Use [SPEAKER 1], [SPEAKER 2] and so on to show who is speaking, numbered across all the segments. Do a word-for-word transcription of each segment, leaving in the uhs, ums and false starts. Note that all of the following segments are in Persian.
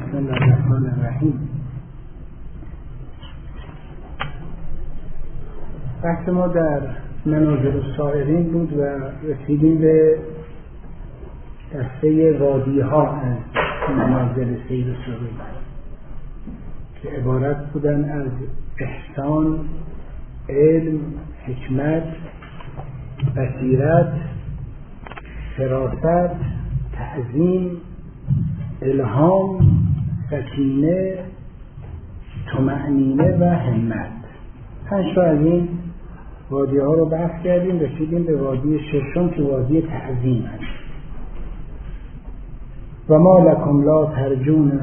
[SPEAKER 1] بسم الله الرحمن الرحیم. بحث ما در منازل السائرین بود و رسیدیم به دسته وادی ها از منازل سیر سرود که عبارت بودن از احسان، علم، حکمت، بصیرت، فراست، تعظیم، الهام، سکینه، طمأنینه و همت. پنج تا از این وادی ها رو بحث کردیم، رسیدیم به وادی ششم که وادی تعظیم است. و ما لکم لا ترجون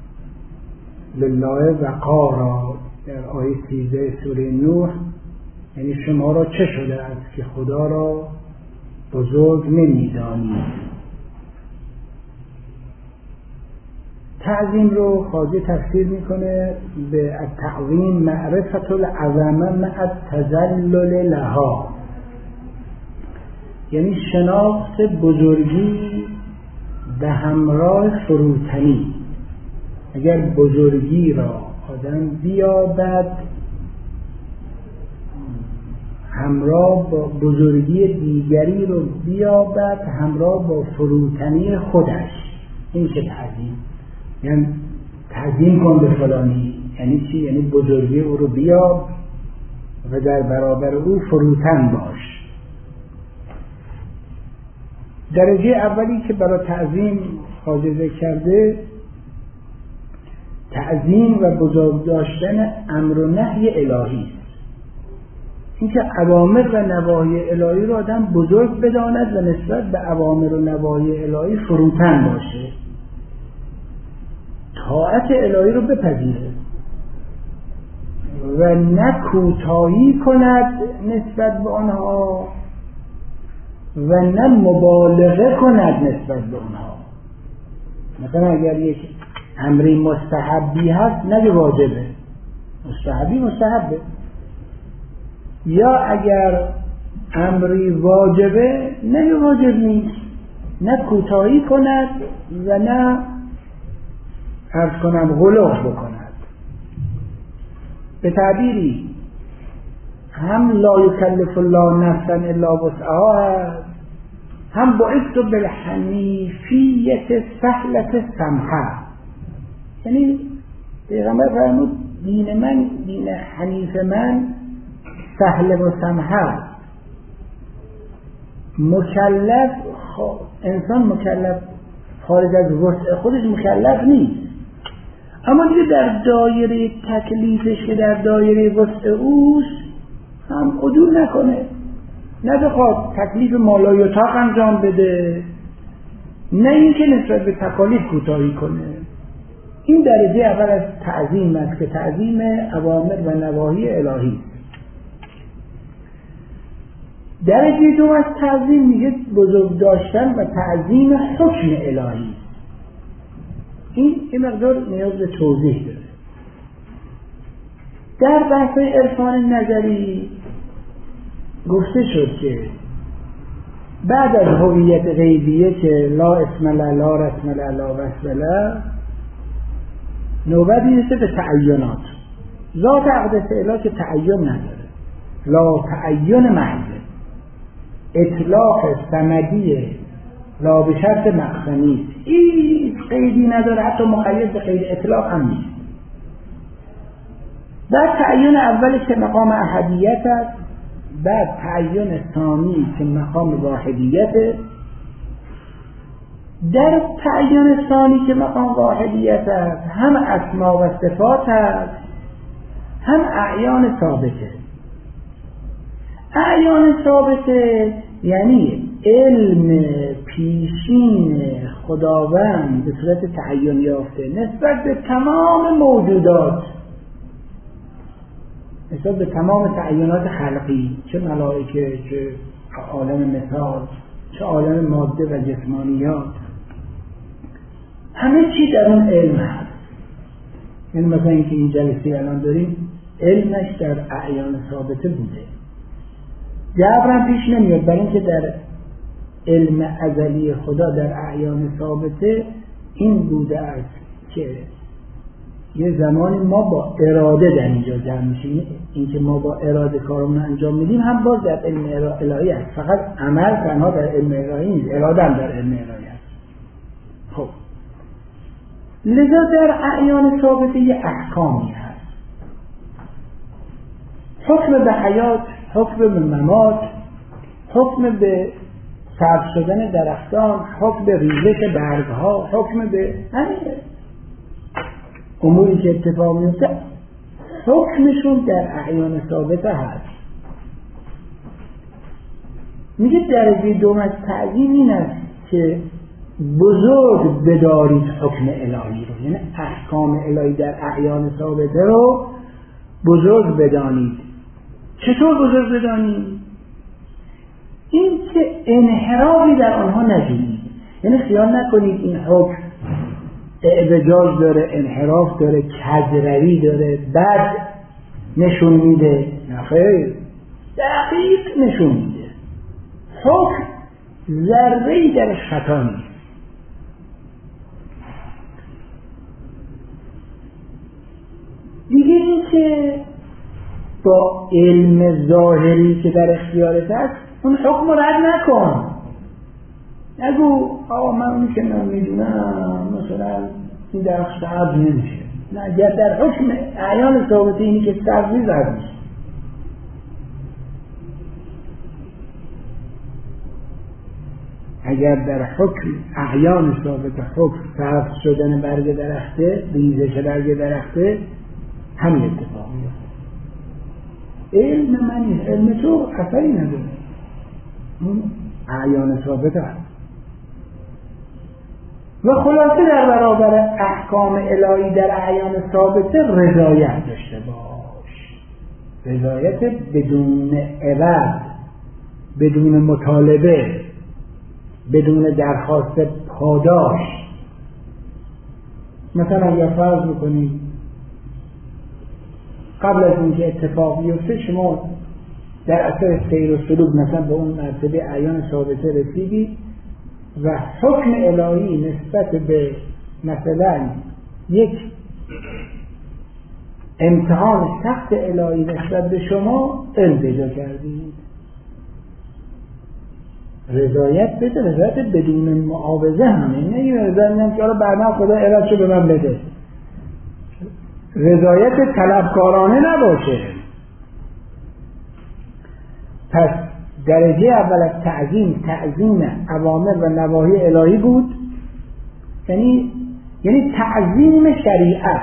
[SPEAKER 1] لله وقارا، در آیه سیزده سوره نوح، یعنی شما را چه شده است که خدا را بزرگ نمی‌دانید. تعظیم رو خواجه تفسیر میکنه به التعظیم معرفت العظمه مع التذلل لها، یعنی شناخت بزرگی به همراه فروتنی. اگر بزرگی را آدم بیابد همراه با بزرگی دیگری رو بیابد همراه با فروتنی خودش، این که تعظیم. یعنی تعظیم کن به فلانی یعنی چی؟ یعنی بزرگی او رو بیاب و در برابر او فروتن باش. درجه اولی که برای تعظیم خواجه ذکر کرده، تعظیم و بزرگ داشتن امر و نهی الهی است. اینکه اوامر و نواهی الهی رو آدم بزرگ بداند و نسبت به اوامر و نواهی الهی فروتن باشه، طاعت الهی رو بپذیره و نه کوتاهی کند نسبت به آنها و نه مبالغه کند نسبت به آنها. مثلا اگر یک امری مستحبی هست نگه واجبه، مستحبی مستحبه. یا اگر امری واجبه نگه واجب نیست، نه کوتاهی کند و نه عرض کنم غلو بکند. به تعبیری هم لا یکلف الله نفسا الا وسعها هست، هم بعثت بالحنیفیة سهلة سمحة. یعنی پیغمبر فرمود دین من، دین حنیف من سهل و سمحة. مکلف انسان مکلف خارج از وسع خودش مکلف نیست، اما دیگه در دایره تکلیفش که در دایره وسع اوست هم عدول نکنه، نه بخواد تکلیف مالایطاق انجام بده، نه اینکه نسبت به تکالیف کوتاهی کنه. این درجه اول از تعظیم است که تعظیم اوامر و نواهی الهی. درجه دوم از تعظیم میگه بزرگ داشتن و تعظیم حکم الهی. این این مقدار نیاز به توضیح داره. در بحث عرفان نظری گفته شد که بعد از هویت غیبیه که لا اسم له لا رسم له لا وصف له، نوبت میرسه به تعینات. ذات اقدس اله که تعین نداره، لا تعین محضه، اطلاق صمدیه، لا به شرط مقصنی، هیچ قیدی نداره، حتی مقید به قید اطلاق هم نیست. بعد تعین اولی که مقام احدیت است، بعد تعین ثانی که مقام واحدیت. در تعین ثانی که مقام واحدیت است هم اسما و صفات است هم اعیان ثابته. اعیان ثابته یعنی علم پیشین خداوند به صورت تعین یافته نسبت به تمام موجودات، نسبت به تمام تعینات خلقی، چه ملائکه، چه عالم مثال، چه عالم ماده و جسمانیات، همه چی در اون علم هست. یعنی مثلا اینکه این جلسه الان داریم علمش در اعیان ثابته بوده، جبرم پیش نمیاد، برای اینکه در علم ازلی خدا در اعیان ثابته این بوده است که یه زمانی ما با اراده در اینجا جمع میشیم، این که ما با اراده کارمون انجام میدیم هم باز در علم الهی است، فقط عمل تنها در علم الهی نیست، اراده هم در علم الهی است. خب لذا در اعیان ثابته یه احکامی هست، حکم به حیات، حکم به ممات، حکم به سبز شدن درختان، حکم به ریزش برگها، حکم به همین اموری که اتفاق میفته حکمشون در اعیان ثابته هست. میگه درجه دوم از تعظیم این است که بزرگ بدارید حکم الهی رو، یعنی احکام الهی در اعیان ثابته رو بزرگ بدانید. چطور بزرگ بدانید؟ این که انحرافی در آنها نجویید، یعنی خیال نکنید این حکم اعوجاج داره، انحراف داره، کجروی داره، بد نشون میده، نخیر، دقیق نشون میده. حکم ذره‌ای در خطا نیست. دیگه این که با علم ظاهری که در اختیارت هست اون حکم رد نکن، نگو آقا من اونی که من میدونم مثلا این درخت سبز نمیشه، نه، اگر در حکم اعیان ثابته اینی که سبزی زد میشه. اگر در حکم اعیان ثابته حکم سبز شدن برگ درخته، ریزش برگ درخته، همین اتفاق میفته. علم من علم تو اثری نداره، اون اعیان ثابته هست. و خلاصه در برابر احکام الهی در اعیان ثابته رضایت داشته باش، رضایت بدون عوض، بدون مطالبه، بدون درخواست پاداش. مثلا اگر فرض بکنید قبل از اینکه اتفاق بیفته شما در اثر سیر و سلوک مثلا به اون مرتبه اعیان ثابته رسیدید و حکم الهی نسبت به مثلا یک امتحان سخت الهی نسبت به شما التجا کردید، رضایت بده، رضایت بدون معاوضه همه، نه این رضایت نیم که آره بعدا خدا ارادشو به من بده، رضایت طلبکارانه نباشه. پس درجه اول از تعظیم تعظیم اوامر و نواهی الهی بود، یعنی یعنی تعظیم شریعت.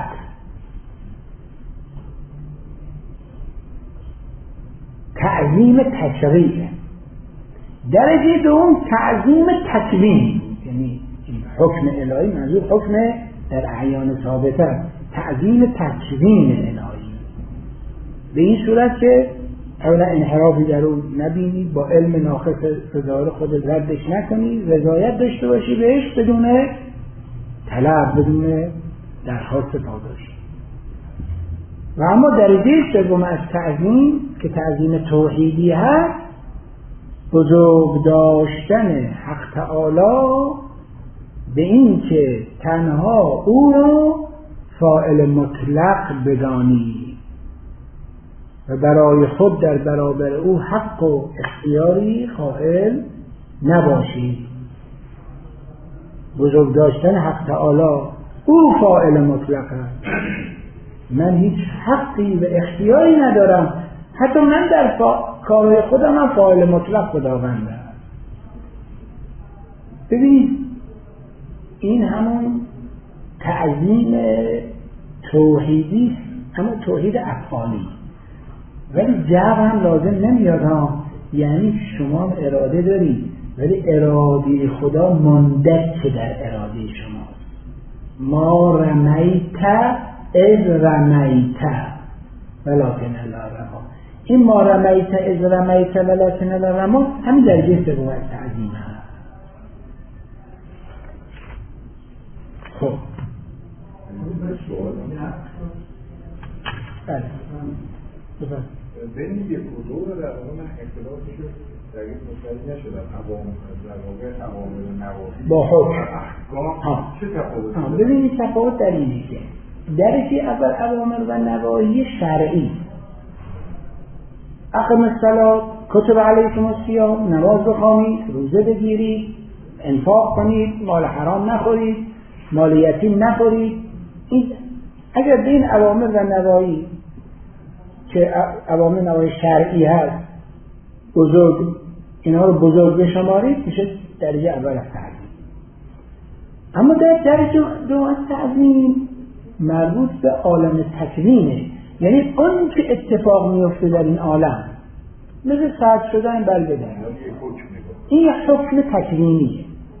[SPEAKER 1] تعظیم تشریع. درجه دوم تعظیم تکوین، یعنی این حکم الهی منظور حکم در اعیان ثابته، تعظیم تکوین الهی به این صورت که اولا انحرافی در اون نبینی، با علم ناقص ظاهر خود ردش نکنی، رضایت داشته باشی بهش بدون طلب، بدون درخواست پاداش. و اما درجه سوم از تعظیم که تعظیم توحیدی هست، بزرگ داشتن حق تعالی به این که تنها او را فاعل مطلق بدانی و برای خود در برابر او حق و اختیاری قائل نباشی. بزرگ داشتن حق تعالی، او فاعل مطلق است، من هیچ حقی و اختیاری ندارم، حتی من در فا... کارهای خودم هم فاعل مطلق خداوندم. ببینید این همون تعظیم توحیدی، اما توحید افعالی، ولی جبر هم لازم نمیاد ها، یعنی شما اراده دارید ولی اراده خدا مندک در اراده شماست. ما رمیت از رمیت ولکن الله رما. این ما رمیت از رمیت ولکن الله رما همین درجه سوم از تعظیم هست. خب بله بین یک و دو در اون اختلاف شد
[SPEAKER 2] دقیق متوجه نشدم عوام ضوابط عوامل نواهی
[SPEAKER 1] با حکم
[SPEAKER 2] احکام چه تفاوتی؟
[SPEAKER 1] ببینید تفاوت در اینه که درجه اول عوامل و نواهی شرعی، اقم الصلاة، کتب علیکم الصیام، نماز بخوانید، روزه بگیرید، انفاق کنید، مال حرام نخورید، مال یتیم نخورید. این اگر به این عوامل و نواهی که عوامل نواهی شرعی هست بزرگ، اینها رو بزرگ بشمارید، میشه درجه اول از تعظیم. اما در درجه دوم از تعظیم مربوط به عالم تکوینه، یعنی اون که اتفاق میفته در این عالم، مثل سرد شدن برگ درخت، این حکم تکوینیه.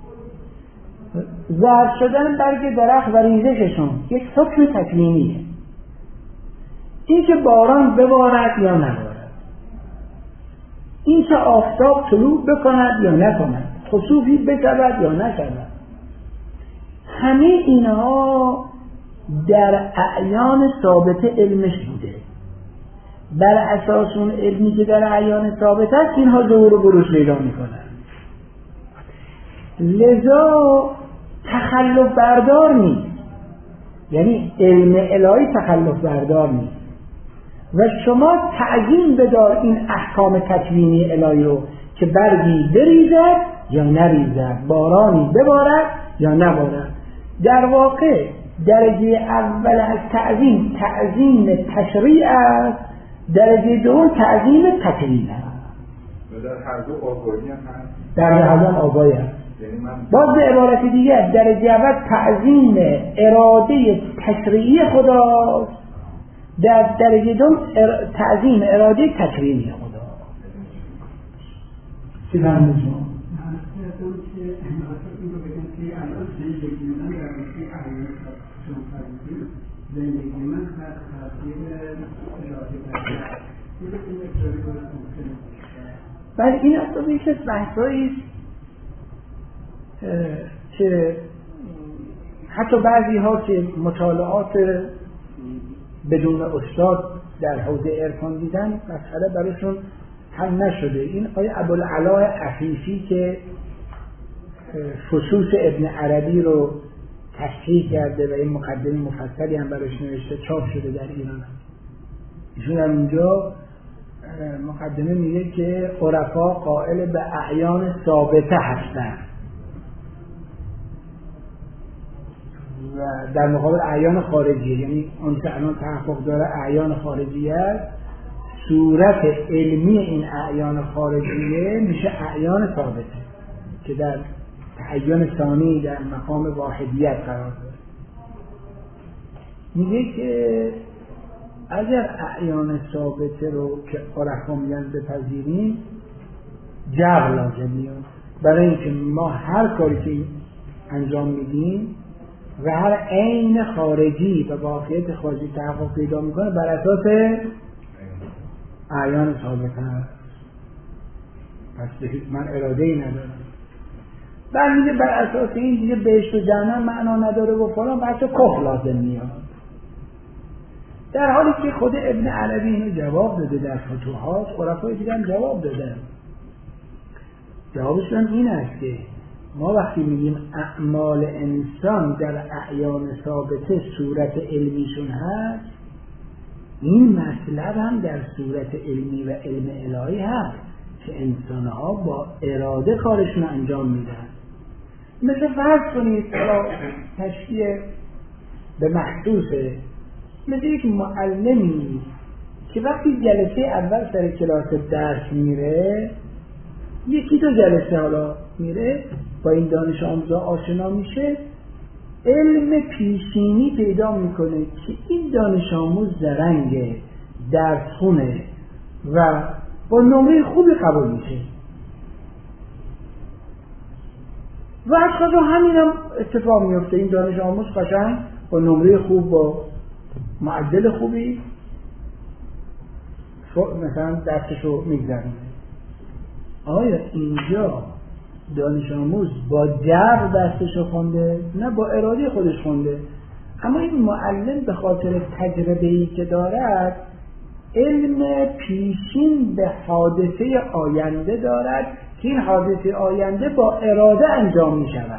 [SPEAKER 1] زرد شدن برگ درخت و ریزششون یک حکم تکوینیه. این که باران ببارد یا نبارد، این که آفتاب طلوع بکند یا نکند، خسوفی بشود یا نشود، همه اینها در اعیان ثابت علمش بوده. بر اساس اون علمی که در اعیان ثابت است اینها ظهور و بروز پیدا میکنن. لذا تخلف بردار نیست، یعنی علم الهی تخلف بردار نیست و شما تعظیم بدار این احکام تکوینی الهی رو که برگی بریزد یا نریزد، بارانی ببارد یا نبارد. در واقع درجه اول از تعظیم تعظیم تشریع است، درجه دوم تعظیم تکوین است.
[SPEAKER 2] در هر دو آگاهی هم هست؟
[SPEAKER 1] در هر دو آگاهی هست.
[SPEAKER 2] یعنی من
[SPEAKER 1] باز به عبارت دیگر درجه اول تعظیم اراده تشریعی خداست، در درجه دوم ار... تعظیم اراده تکوینی خداست. چی فهمید شما؟
[SPEAKER 3] زندگی من تاثیر اراده
[SPEAKER 1] بله، این اصلا یک از بحثایی که حتی بعضی ها که مطالعات بدون استاد در حوزه عرفان دیدن مسئله براشون حل نشده. این آیه ابوالعلا عفیفی که فصوص ابن عربی رو تصحیح کرده و این مقدمه مفصلی هم براش نوشته، چاپ شده در ایران. ایشون در اونجا مقدمه میگه که عرفا قائل به اعیان ثابته هستند و در مقابل اعیان خارجی، یعنی اون که الان تحقق داره اعیان خارجی است، صورت علمی این اعیان خارجیه میشه اعیان ثابته که در تعین ثانی در مقام واحدیت قرار داره. میگه که اگر اعیان ثابته رو که عرفا میگن بپذیریم، جبر لازم میاد برای اینکه ما هر کاری که انجام میدیم و هر عین خارجی و واقعیت خارجی تحقق پیدا میکنه بر اساس اعیان ثابته هست. پس من اراده ای ندارم. بعد میگه بر اساس این دیگه بهشت و جهنم معنا نداره و فلان، بچه کفر لازم میاد. در حالی که خود ابن عربی اینو جواب داده در فتوحات، عرفای دیگه هم جواب دادن. جوابشون این است که ما وقتی میگیم اعمال انسان در اعیان ثابته صورت علمیشون هست، این مطلب هم در صورت علمی و علم الهی هست که انسانها با اراده کارشون انجام میدن. مثل فرض کنید تشکیه به محسوسه، مثل یک معلمی که وقتی جلسه اول سر کلاس درس میره، یکی دو جلسه حالا میره با این دانش آموزا آشنا میشه، علم پیشینی پیدا میکنه که این دانش آموز زرنگه، درس خونه و با نمره خوبی قبول میشه و از خدا همین هم اتفاق میفته. این دانش آموز قشنگ با نمره خوب با معدل خوبی مثلا درسشو میگذرونه. آیا اینجا دانش آموز با جبر درسشو خونده؟ نه، با اراده خودش خونده. اما این معلم به خاطر تجربه‌ای که دارد علم پیشین به حادثه آینده دارد که این حادثه آینده با اراده انجام می شود.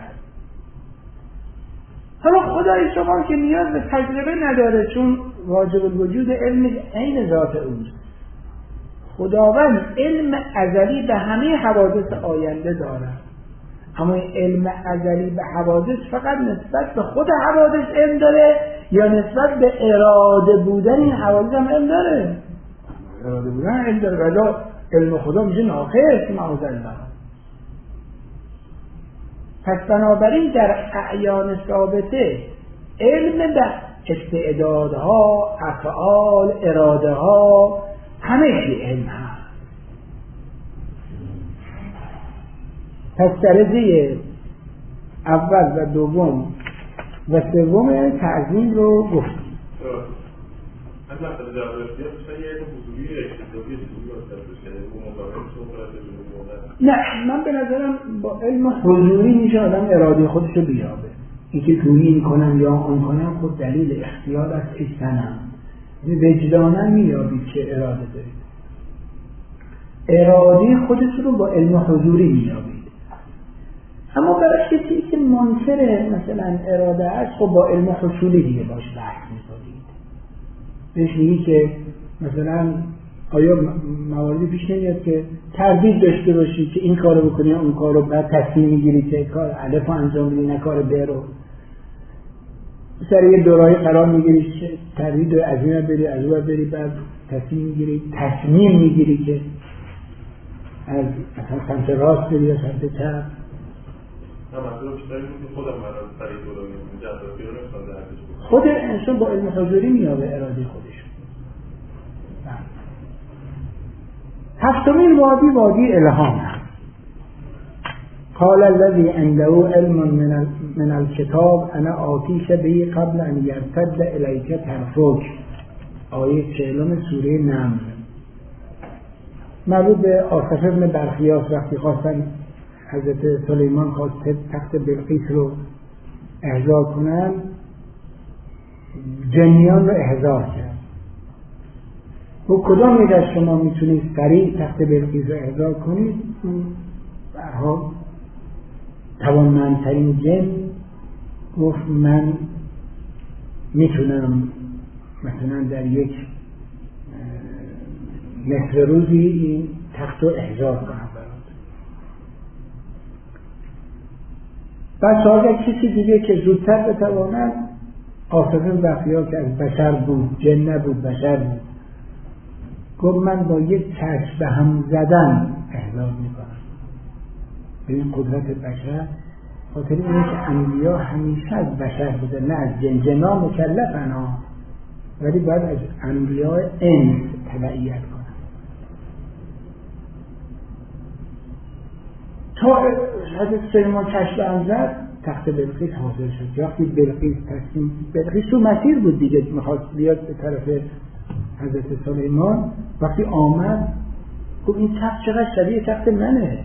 [SPEAKER 1] حالا خدای شما که نیاز به تجربه نداره، چون واجب الوجود علم عین ذات اوست. خداوند علم ازلی به همه حوادث آینده دارد، اما این علم ازلی به حوادث فقط نسبت به خود حوادث علم داره یا نسبت به اراده بودن این حوادث هم علم داره؟ اراده بودن علم داره، ولی علم خدا میشه ناقص معاذ الله. پس بنابراین در اعیان ثابته علم به استعدادها، افعال، اراده ها، همه چی علم هست. پس درجه اول و دوم و سوم تعظیم رو گفتیم. نه، من به نظرم با علم حضوری میشه آدم اراده خودش رو بیابه. اینکه تویی این کنم یا آن کنم خود دلیل اختیار از اجتنم، وجدانم میابید که اراده دارید. اراده خودش رو با علم حضوری میابید. اما برای کسی که منکر مثلا اراده است، خب با علم حصولی دیگه باش بحث میکنید. بهش میگی که مثلا آیا مواردی پیش نمیاد که تردید داشته باشی که این کارو بکنی اون کارو، بعد تصمیم میگیری که کار الف رو انجام بدی نه کار ب رو، سر یه دورایی قرار میگیری که تردید از این بری از اون بری، بعد تصمیم میگیری تصمیم میگیری که از مثلا سمت راست بری یا سمت چپ. خود انسان با علم حضوری میابه اراده خودش. هفتمین وادی وادی الهام هست. قال الذي عنده علم من من الكتاب انا آتیک به قبل ان یرتد الیک طرفک. آیه چهلم سوره نمل. مربوط به آصف ابن برخیاس وقتی خواستن حضرت سلیمان خواست تخت بلقیس رو احضار کنن، جنیان رو احضار کرد. و کدام یک از شما میتونید سریع تخت بلقیس رو احضار کنید؟ برها توانمندترین جن گفت من میتونم مثلا در یک نصف روزی این تخت رو احضار کنم. بعد سوال کسی دیگه که زودتر بتواند، آصف بخیا که از بشر بود، جن نبود بشر بود، گفت من با یک چشم به هم زدن احضار میکنم. به این قدرت بشر، خاطر اینه که انبیا همیشه از بشر بوده نه از جن. جنا مکلفن ها، ولی باید از انبیا انس تبعیت کنن. تا حضرت سلیمان چشم هم زد، تخت بلقیس حاضر شد. وقتی بلقیس تصمیم، بلقیس تو مسیر بود دیگه، میخواست بیاد به طرف حضرت سلیمان. وقتی آمد گفت این تخت چقدر شبیه تخت منه.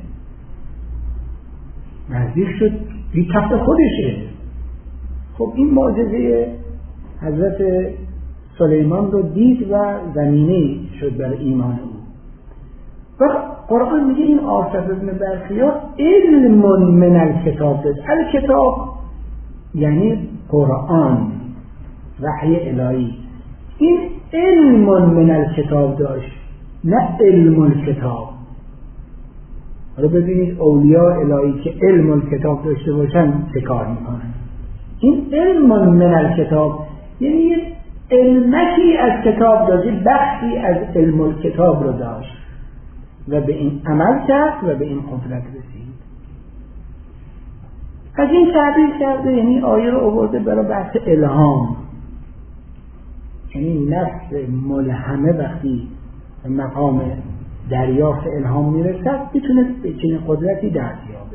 [SPEAKER 1] نزدیک شد، این تخت خودشه. خب این معجزه حضرت سلیمان رو دید و زمینه شد برای ایمان او. و قرآن میگه این آصف ابن برخیا علم من الکتاب داشت. الکتاب یعنی قرآن، وحی الهی. این علم من الکتاب داشت، نه علم الکتاب. حالا ببینید اولیاء الهی که علم الکتاب داشته باشن چه کار میکنن. این علم من الکتاب یعنی یه علمکی از کتاب داشت، بخشی از علم الکتاب رو داشت و به این عمل کرد و به این قدرت رسید. از این تعبیر کرده، یعنی آیه رو آورده برای بحث الهام. یعنی نفس ملهمه وقتی به مقام دریافت الهام میرسد میتونه به چنین قدرتی دست یابه.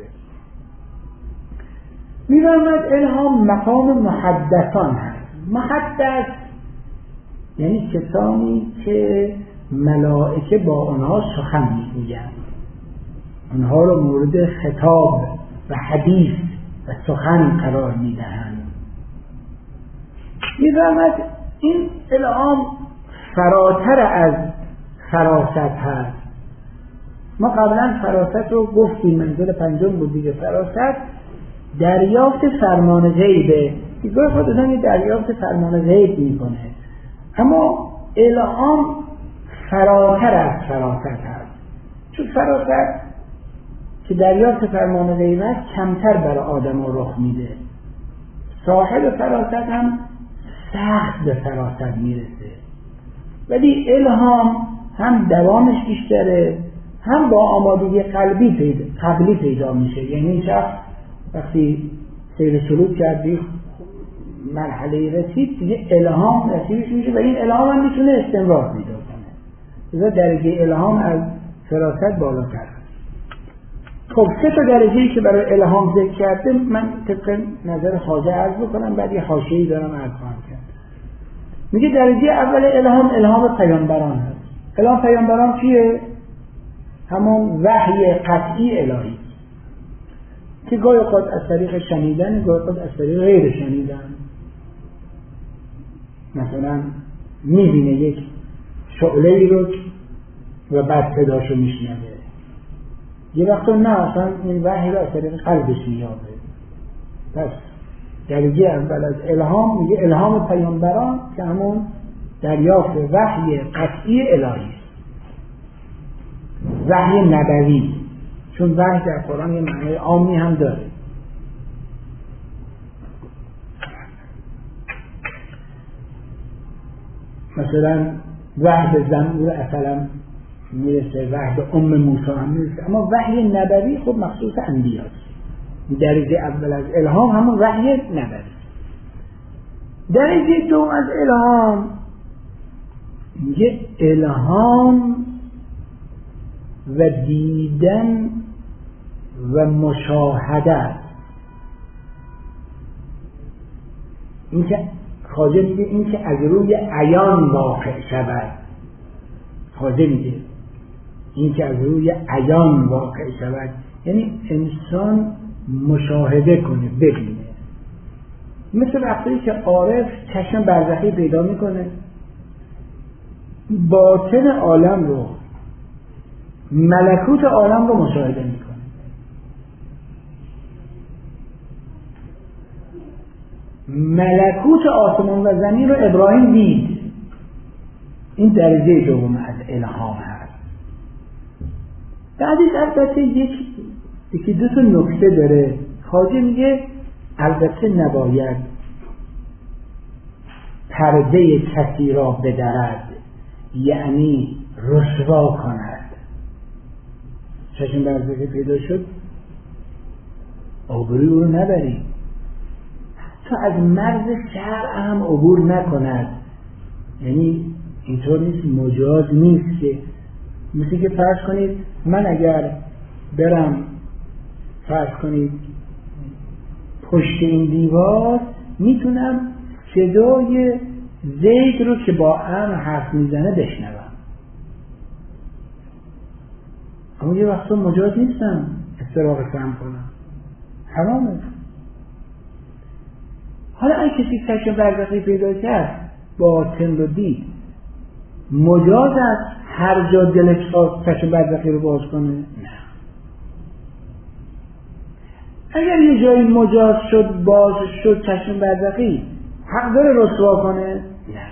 [SPEAKER 1] می‌فرماید الهام مقام محدثان هست. محدث یعنی کسانی که ملائکه با آنها سخن میگویند، آنها را مورد خطاب و حدیث و سخن قرار میدهند. می‌فرماید این الهام فراتر از فراست هست. ما قبلا فراست رو گفتیم، منزل پنجم بود دیگه. فراست دریافت فرمان غیبه. دیگه خود آدم یه دریافت فرمان غیب میکنه، اما الهام فراتر از فراست هست. چون فراست که دریافت فرمان غیب است کمتر برای آدم رو رخ میده. صاحب فراست هم سخت به فراست میرسه، ولی الهام هم دوامش بیشتره، هم با آمادگی قلبی پیدا قبلی پیدا میشه. یعنی این شخص وقتی سیر سلوک کردی مرحله رسید دیگه الهام نصیبش میشه و این الهام هم میتونه استمرار پیدا کنه. لذا درجه الهام از فراست بالاتر. خب سه تا درجه‌ای که برای الهام ذکر کرده من طبق نظر خواجه عرض بکنم، بعد یه حاشیه‌ای دارم عرض خواهم کرد. میگه درجه اول الهام الهام پیامبران هست. الهام پیامبران چیه؟ همون وحی قطعی الهی که گاهی اوقات از طریق شنیدن، گاهی اوقات از طریق غیر شنیدن. مثلا میبینه یک شعله‌ای رو و بعد صداشو میشنوه. یه وقتا نه، اصلا این وحی رو از طریق قلبش میابه. پس درجه اول از الهام میگه الهام پیامبران که همون دریافت وحی قطعی الهی، وحی نبوی. چون وحی در قرآن یه معنی عامی هم داره. مثلا وحی به زنبور اصلا میرسه، وحی به ام موسی هم میرسه، اما وحی نبوی خب مخصوص انبیاست. درجه اول از الهام همون وحی نبوی. درجه دوم از الهام میگه الهام و دیدن و مشاهدت. این که خواجه میگه این که از روی عیان واقع شود. خواجه میگه این که از روی عیان واقع شود یعنی انسان مشاهده کنه، ببینه. مثل وقتی که عارف چشم برزخی پیدا میکنه، باطن عالم رو، ملکوت عالم رو مشاهده میکنه. ملکوت آسمان و زمین رو ابراهیم دید. این درجه دوم از الهام هست. بعدش البته یک یکی دو تا نکته داره. خواجه میگه البته نباید پرده کسی را بدرد، یعنی رسوا کند. چشم برزخی پیدا شد، آبروی او رو نبری، تا از مرز شرع هم عبور نکند. یعنی اینطور نیست، مجاز نیست که مثل که فرض کنید من اگر برم فرض کنید پشت این دیوار، میتونم صدای زید رو که با امر حرف میزنه بشنوم، اما یه وقتا مجاز نیستم استراق سم کنم، حرامه. حالا اگه کسی چشم برزخی پیدا کرد، باطن رو دید، مجاز است هر جا دلش خواست چشم برزخی رو باز کنه؟ نه. اگر یه جایی مجاز شد باز شد چشم برزخی، حق داره رسوا کنه؟ نه.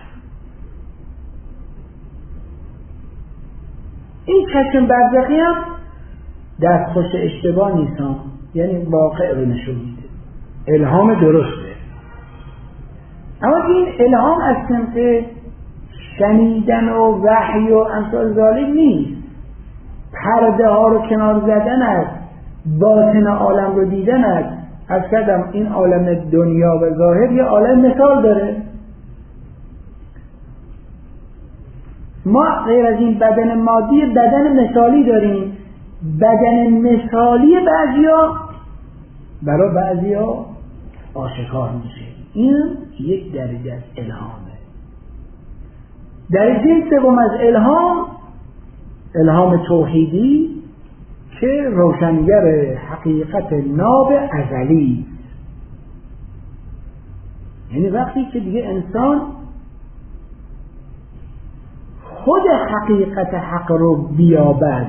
[SPEAKER 1] این چشم برزخی هم دستخوش اشتباه نیست، یعنی واقع رو نشون میده، الهام درسته. اما این الهام از سمت شنیدن و وحی و امثال ذالک نیست. پرده ها رو کنار زدن است، باطن عالم رو دیدن است. از کردم این عالم دنیا و ظاهر یه عالم مثال داره. ما غیر از این بدن مادی بدن مثالی داریم. بدن مثالی بعضیا برای بعضیا آشکار میشه. این یک درجه از الهامه. درجه سوم از الهام، الهام توحیدی که روشنگر حقیقت ناب ازلی. یعنی وقتی که دیگه انسان خود حقیقت حق رو بیابد،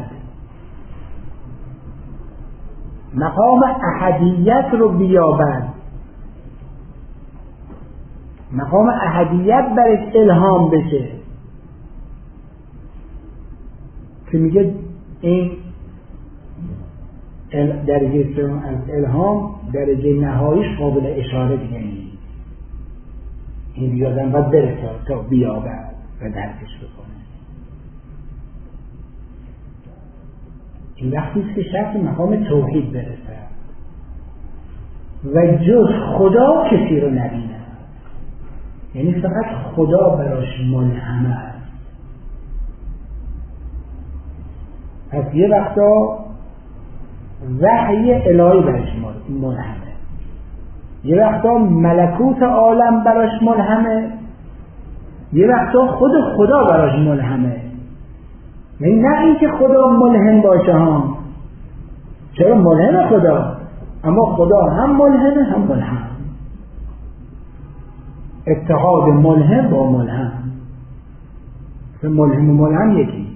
[SPEAKER 1] مقام احدیت رو بیابد، مقام احدیت برش الهام بشه که میگه این درجه سوم از الهام درجه نهاییش قابل اشاره دیگه نیست. این بیادم باید برسه تا بیابد و درکش بکنه. این وقتیست که شخص مقام توحید برسه و جز خدا کسی رو نبینه، یعنی فقط خدا براش ملهم است. پس یه وقتا وحی الهی براش ملهمه، یه وقتا ملکوت عالم براش ملهمه، یه وقتا خود خدا براش ملهمه. یعنی نه اینکه خدا ملهم باشه ها، چرا ملهم خدا، اما خدا هم ملهمه هم ملهم. اتحاد ملهم با ملهم، ملهم و ملهم یکی.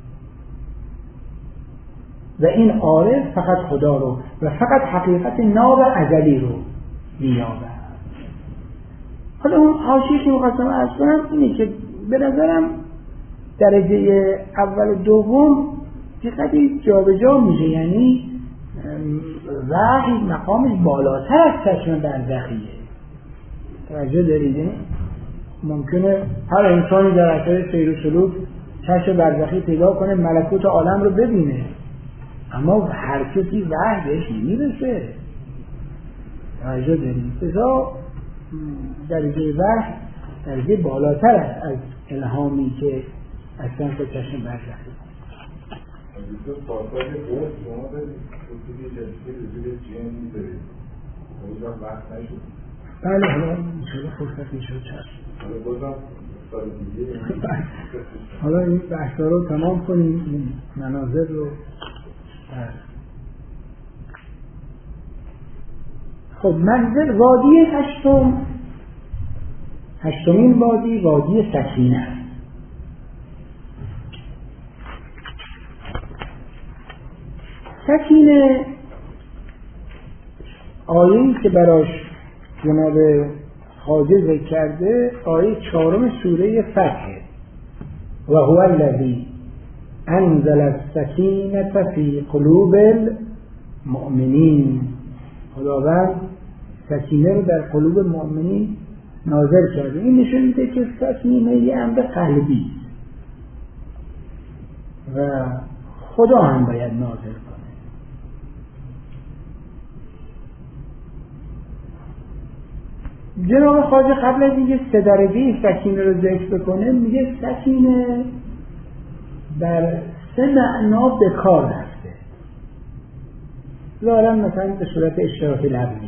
[SPEAKER 1] و این عارف فقط خدا رو و فقط حقیقت ناب ازلی رو میابه. حالا اون حاشیه‌ای که می‌خواستم عرض کنم اینه که به نظرم درجه اول و دوم چقدر جابجا میشه، یعنی وحی مقامش بالاتر از چشم برزخیه. توجه دارید؟ ممکنه هر انسانی در اثر سیر و سلوک چشم برزخی پیدا کنه، ملکوت عالم رو ببینه، اما هر کسی وحی بهش نمیرسه. توجه دارید؟ بذار درجه وحی درجه بالاتر است از الهامی که اصلا به چشم برزخی.
[SPEAKER 2] دوستان پاساژ قرص شما دارید توی جلسه رجوع جن دارید اونجا وقت نشد.
[SPEAKER 1] بله حالا انشاءالله فرصت میشد چشم.
[SPEAKER 2] حالا بازم سال دیگه
[SPEAKER 1] حالا این بحثا رو تمام کنیم، این مناظر رو. خب منزل وادی هشتم، هشتمین وادی وادی سکینه است. سکینه آیه‌ای که براش جناب خواجه ذکر کرده آیه چهارم سوره فتح، و هو الذی انزل السکینة فی قلوب المؤمنین. خداوند سکینه رو در قلوب مؤمنین نازل کرده. این نشون میده که سکینه یه امر قلبی و خدا هم باید نازل کنه. جناب خواجه قبل از اینکه سه درجه سکینه رو ذکر بکنه میگه سکینه در سه معنا به کار رفته. ظاهرا مثلا به صورت اشتراک لفظی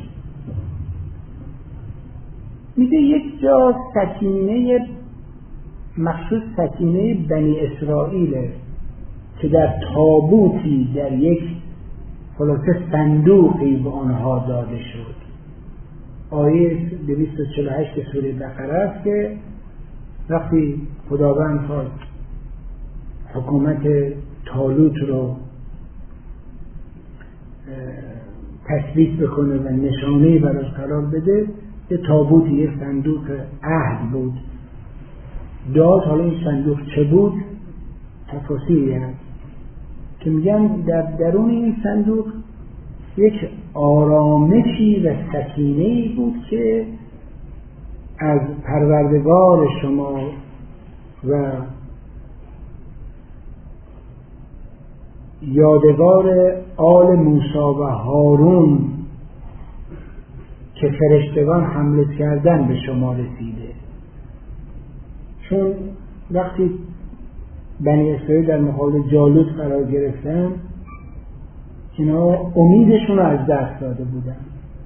[SPEAKER 1] میگه یک جا سکینه مخصوص سکینه بنی اسرائیل که در تابوتی در یک خلاصه صندوقی به آنها داده شد. آیه دویست و چهل و هشت سوره بقره است که وقتی خداوند خواست حکومت طالوت رو تثبیت بکنه و نشانه‌ای براش قرار بده، یه تابوت، یه صندوق عهد بود داد. حالا این صندوق چه بود؟ تفاصیلی هست که میگن در درون این صندوق یک آرامشی و سکینه‌ای بود که از پروردگار شما و یادگار آل موسی و هارون که فرشتگان حمله کردن به شما رسیده. چون وقتی بنی اسرائیل در مقابل جالوت قرار گرفتن اینا امیدشون رو از دست داده بودن،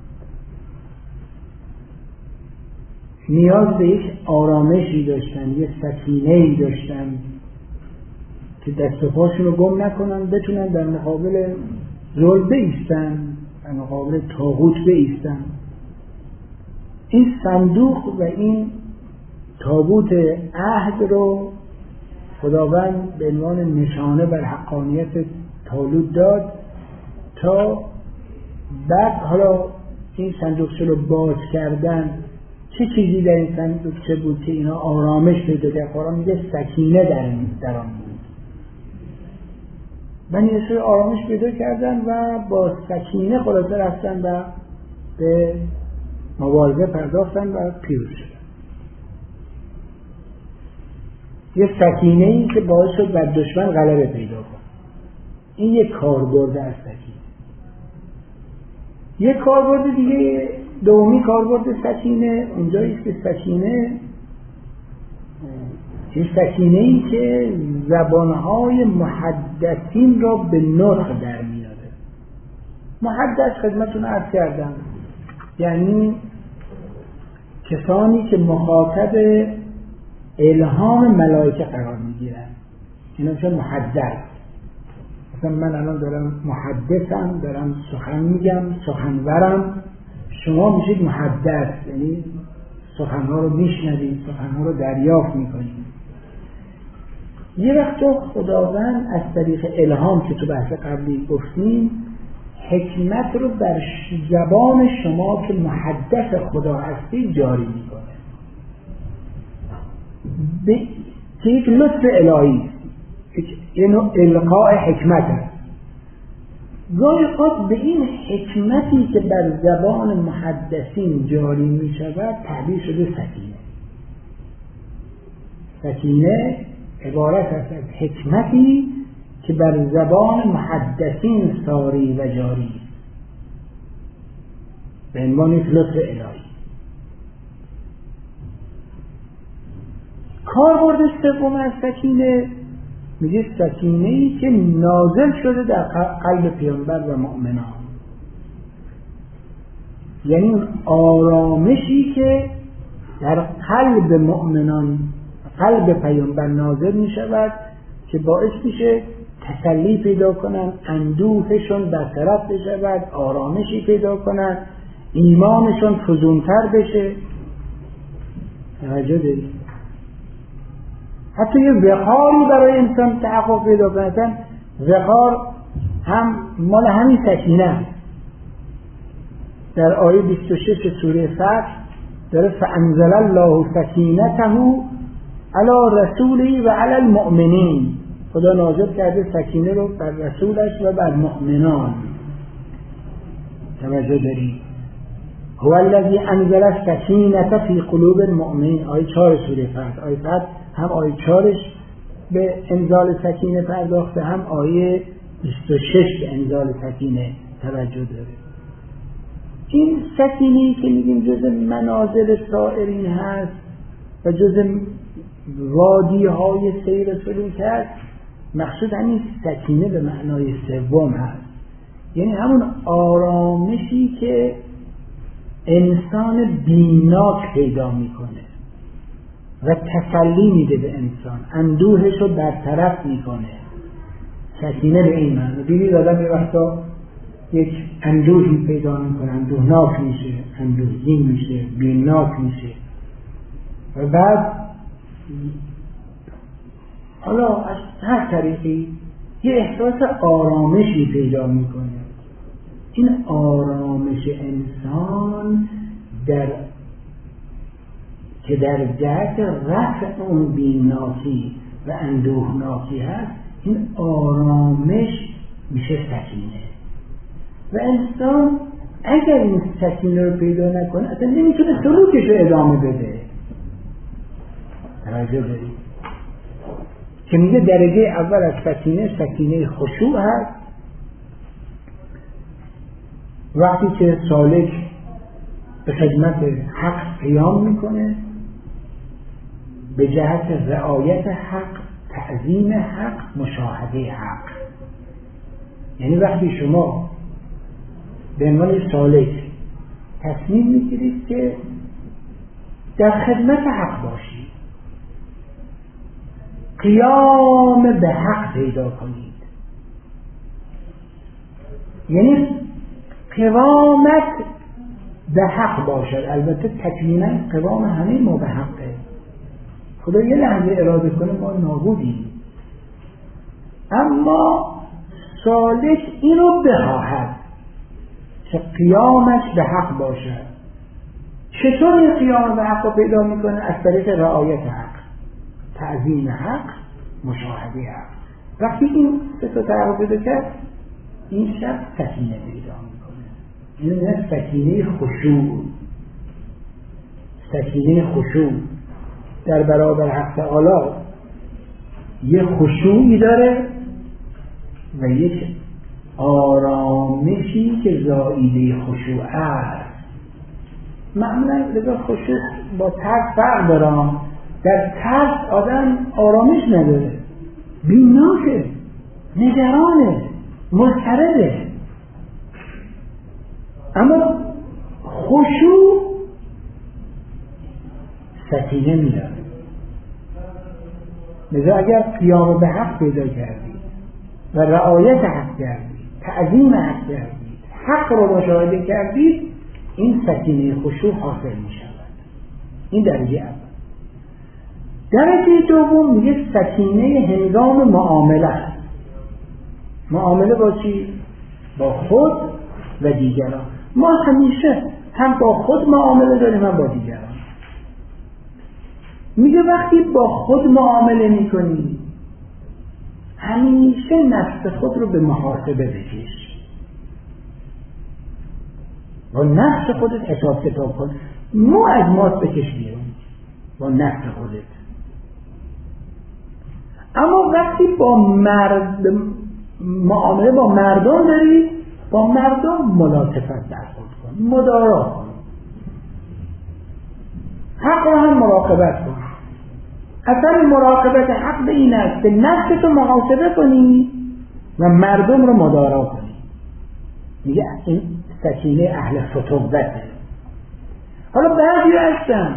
[SPEAKER 1] نیاز به یک آرامشی داشتن، یک سکینه‌ای داشتن که دست و پاشون رو گم نکنن، بتونن در مقابل ظلم بایستن، در مقابل طاغوت بایستن. این صندوق و این تابوت عهد رو خداوند به عنوان نشانه بر حقانیت طالوت داد تا بعد حالا این صندوقچه رو باز کردن. چه چیزی در این صندوقچه بود که اینا آرامش پیدا کرد؟ قرآن میگه سکینه در در آن بود. بنی اسرائیل آرامش پیدا کردن و با سکینه خلاصه رفتن و به مبارزه پرداختن و پیروز شدن. یه سکینه این که باعث شد بر دشمن غلبه پیدا کنه. این یک کاربرد از سکینه. یک کاربرد دیگه، دومی کاربرد سکینه اونجایی که سکینه این سکینه ای که زبانهای محدثین را به نطق در میاره. محدث خدمتون عرض کردم یعنی کسانی که مخاطب الهام ملائکه قرار میگیرن، اینا میشه محدث. مثلا من الان دارم محدثم، دارم سخن میگم، سخنورم، شما میشید محدث، یعنی سخنها رو میشنوید، سخنها رو دریافت میکنید. یه وقت خداوند از طریق الهام که تو بحث قبلی گفتیم حکمت رو بر زبان شما که محدث خدا هستی جاری میکنه به که یک لطف الهی، یه نوع القاء حکمت هست. گاهی اوقات به این حکمتی که بر زبان محدثین جاری می شود تعبیر شده سکینه. سکینه عبارت است از حکمتی که بر زبان محدثین ساری و جاری به عنوان یک لطف الهی. کاربرد سوم از سکینه میگه سکینه‌ای که نازل شده در قلب پیامبر و مؤمنان، یعنی آرامشی که در قلب مؤمنان، قلب پیامبر نازل میشود که باعث میشه تسلی پیدا کنن، اندوهشون برطرف بشود، آرامشی پیدا کنن، ایمانشون فزونتر بشه. توجه دارید؟ حتی یه وقاری برای انسان تحقق پیدا کنه، وقار هم مال همین سکینه. در آیه بیست و شش سوره فتح داره فانزل الله سکینته علی رسوله و علی المؤمنین، خدا نازل کرده سکینه رو بر رسولش و بر مؤمنان. توجه دارید؟ هو الذی انزل السکینة فی قلوب المؤمنین، آیه چهار سوره فتح. آیه فتح هم آیه چهارش به انزال سکینه پرداخته، هم آیه بیست و شش به انزال سکینه توجه داره. این سکینه‌ای که میگیم جز منازل سائرین هست و جز وادی های سیر سلوک هست، مقصود همین سکینه به معنای سوم هست، یعنی همون آرامشی که انسان بی‌ناک پیدا میکنه و تسلی میده به انسان، اندوهش رو برطرف میکنه. سکینه به این معنی. دیدید آدم یه وقتا یک اندوهی پیدا میکنه، اندوهناک میشه، اندوهگین میشه، بی‌ناک میشه و بعد حالا از هر طریقی یه احساس آرامشی پیدا میکنه. این آرامش انسان در که در جهت رفع اون بی‌ناکی و اندوهناکی هست، این آرامش میشه سکینه. و انسان اگر این سکینه رو پیدا نکنه اصلا نمیتونه سلوکش رو ادامه بده. توجه دارید که میگه درجه اول از سکینه سکینه خشوع هست. وقتی که سالک به خدمت حق قیام میکنه به جهت رعایت حق، تعظیم حق، مشاهده حق، یعنی وقتی شما به عنوان سالک تصمیم میگیرید که در خدمت حق باشید، قیام به حق پیدا کنید، یعنی قوامت به حق باشد. البته تکمیلا قوام همه ما به حقه. خدا یه لحظه اراده کنه ما نابودیم، اما سالک اینو بخواهد که قیامش به حق باشد. چطور این قیام به حق رو پیدا میکنه؟ از طریق رعایت حق، تعظیم حق، مشاهده حق. وقتی این سه تا تعریف پیدا کرد، این شخص سکینه پیدا میکنه. این نه سکینه خشوع، سکینه خشوع در برابر حق تعالی یه خشوعی داره و یک آرامشی که زائیده خشوع است. معمولا لذا خشوع با ترس فرق داره. در ترس آدم آرامش نداره، بی‌ناکه، نگرانه، مضطربه. اما خشوع سکینه میاره. لذا اگر قیام به حق پیدا کردی و رعایت حق کردی، تعظیم حق کردی، حق رو مشاهده کردی، این سکینه خشوع حاصل می شود. این درجه اول. درجه دوم میگه سکینه هنگام معامله است. معامله با چی؟ با خود و دیگران. ما همیشه هم با خود معامله داریم هم با دیگران. میگه وقتی با خود معامله میکنی همیشه نفس خود رو به محاسبه بکش، با نفس خودت حساب کتاب کن. مو از ماست بکش بیرون با نفس خودت. اما وقتی با مرد معامله با مردم داری، با مردم ملاطفت برخورد کن، مدارا کن، حق رو هم مراقبت کن. اصلا مراقبت حق به این است که نفس تو محاسبه کنی و مردم رو مدارا کنی. میگه این سکینه اهل فتوته. حالا بعضی هستن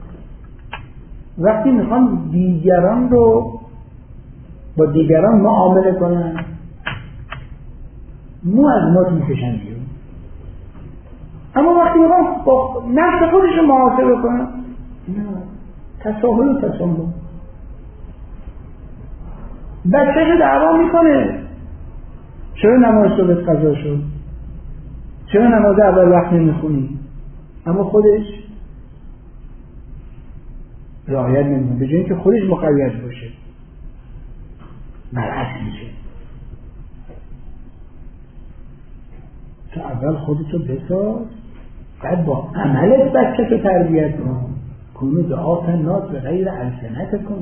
[SPEAKER 1] وقتی میخوان دیگران رو با دیگران معامله کنن، مو از ما میکشن بیرون. اما وقتی میخوان با نفس خودش رو محاسبه کنن، نه، تساهل و تساهل. بچه دعوا میکنه چرا نماز صبح قضا شد، چرا نماز اول وقت نمیخونی، اما خودش رعایت نمیکنه. به جای اینکه خودش مقید باشه برعکس میشه. تو اول خودتو بساز، بعد با عملت بچه تو تربیت کن. کنو دعا ناس به غیر السنت کن.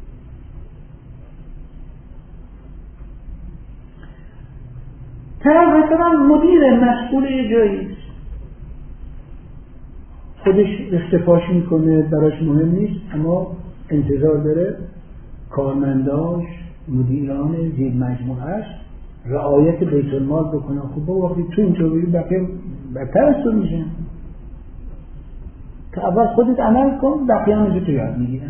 [SPEAKER 1] طرف مثلا مدیر مسئول یه جایی خودش اختفاش میکنه، براش مهم نیست، اما انتظار داره کارمنداش، مدیران زیر مجموعهش رعایت بیت المال بکنه. خب با وقتی تو اینطور بگی بقیه بدتر از تو میشن. که اول خودت عمل کن، بقیه هم تو یاد میگیرن.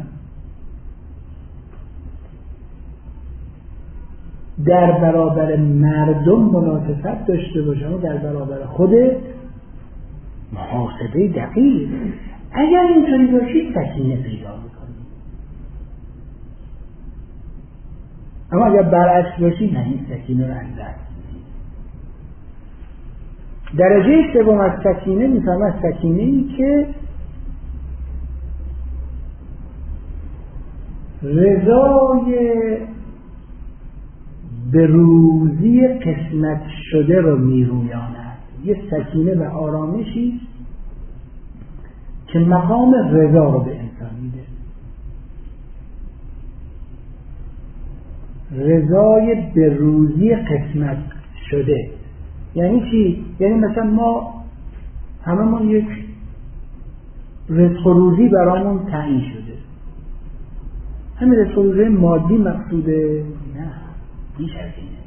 [SPEAKER 1] در برابر مردم ملاطفت داشته باشه و در برابر خودت محاسبه دقیق. اگر اینطوری باشی سکینه پیدا میکنی. اما اگر برعکس باشی نه، این سکینه رو از دست میدی. درجه سوم از سکینه میفهمه سکینه ای که رضای به روزی قسمت شده رو میرویاند. یه سکینه و آرامشی که مقام رضا رو به انسان میده. رضای به روزی قسمت شده یعنی چی؟ یعنی مثلا ما هممون یک رزق و روزی برامون تعیین شده. همین رزق و روزی مادی مقصوده؟ نه، بیش از اینه.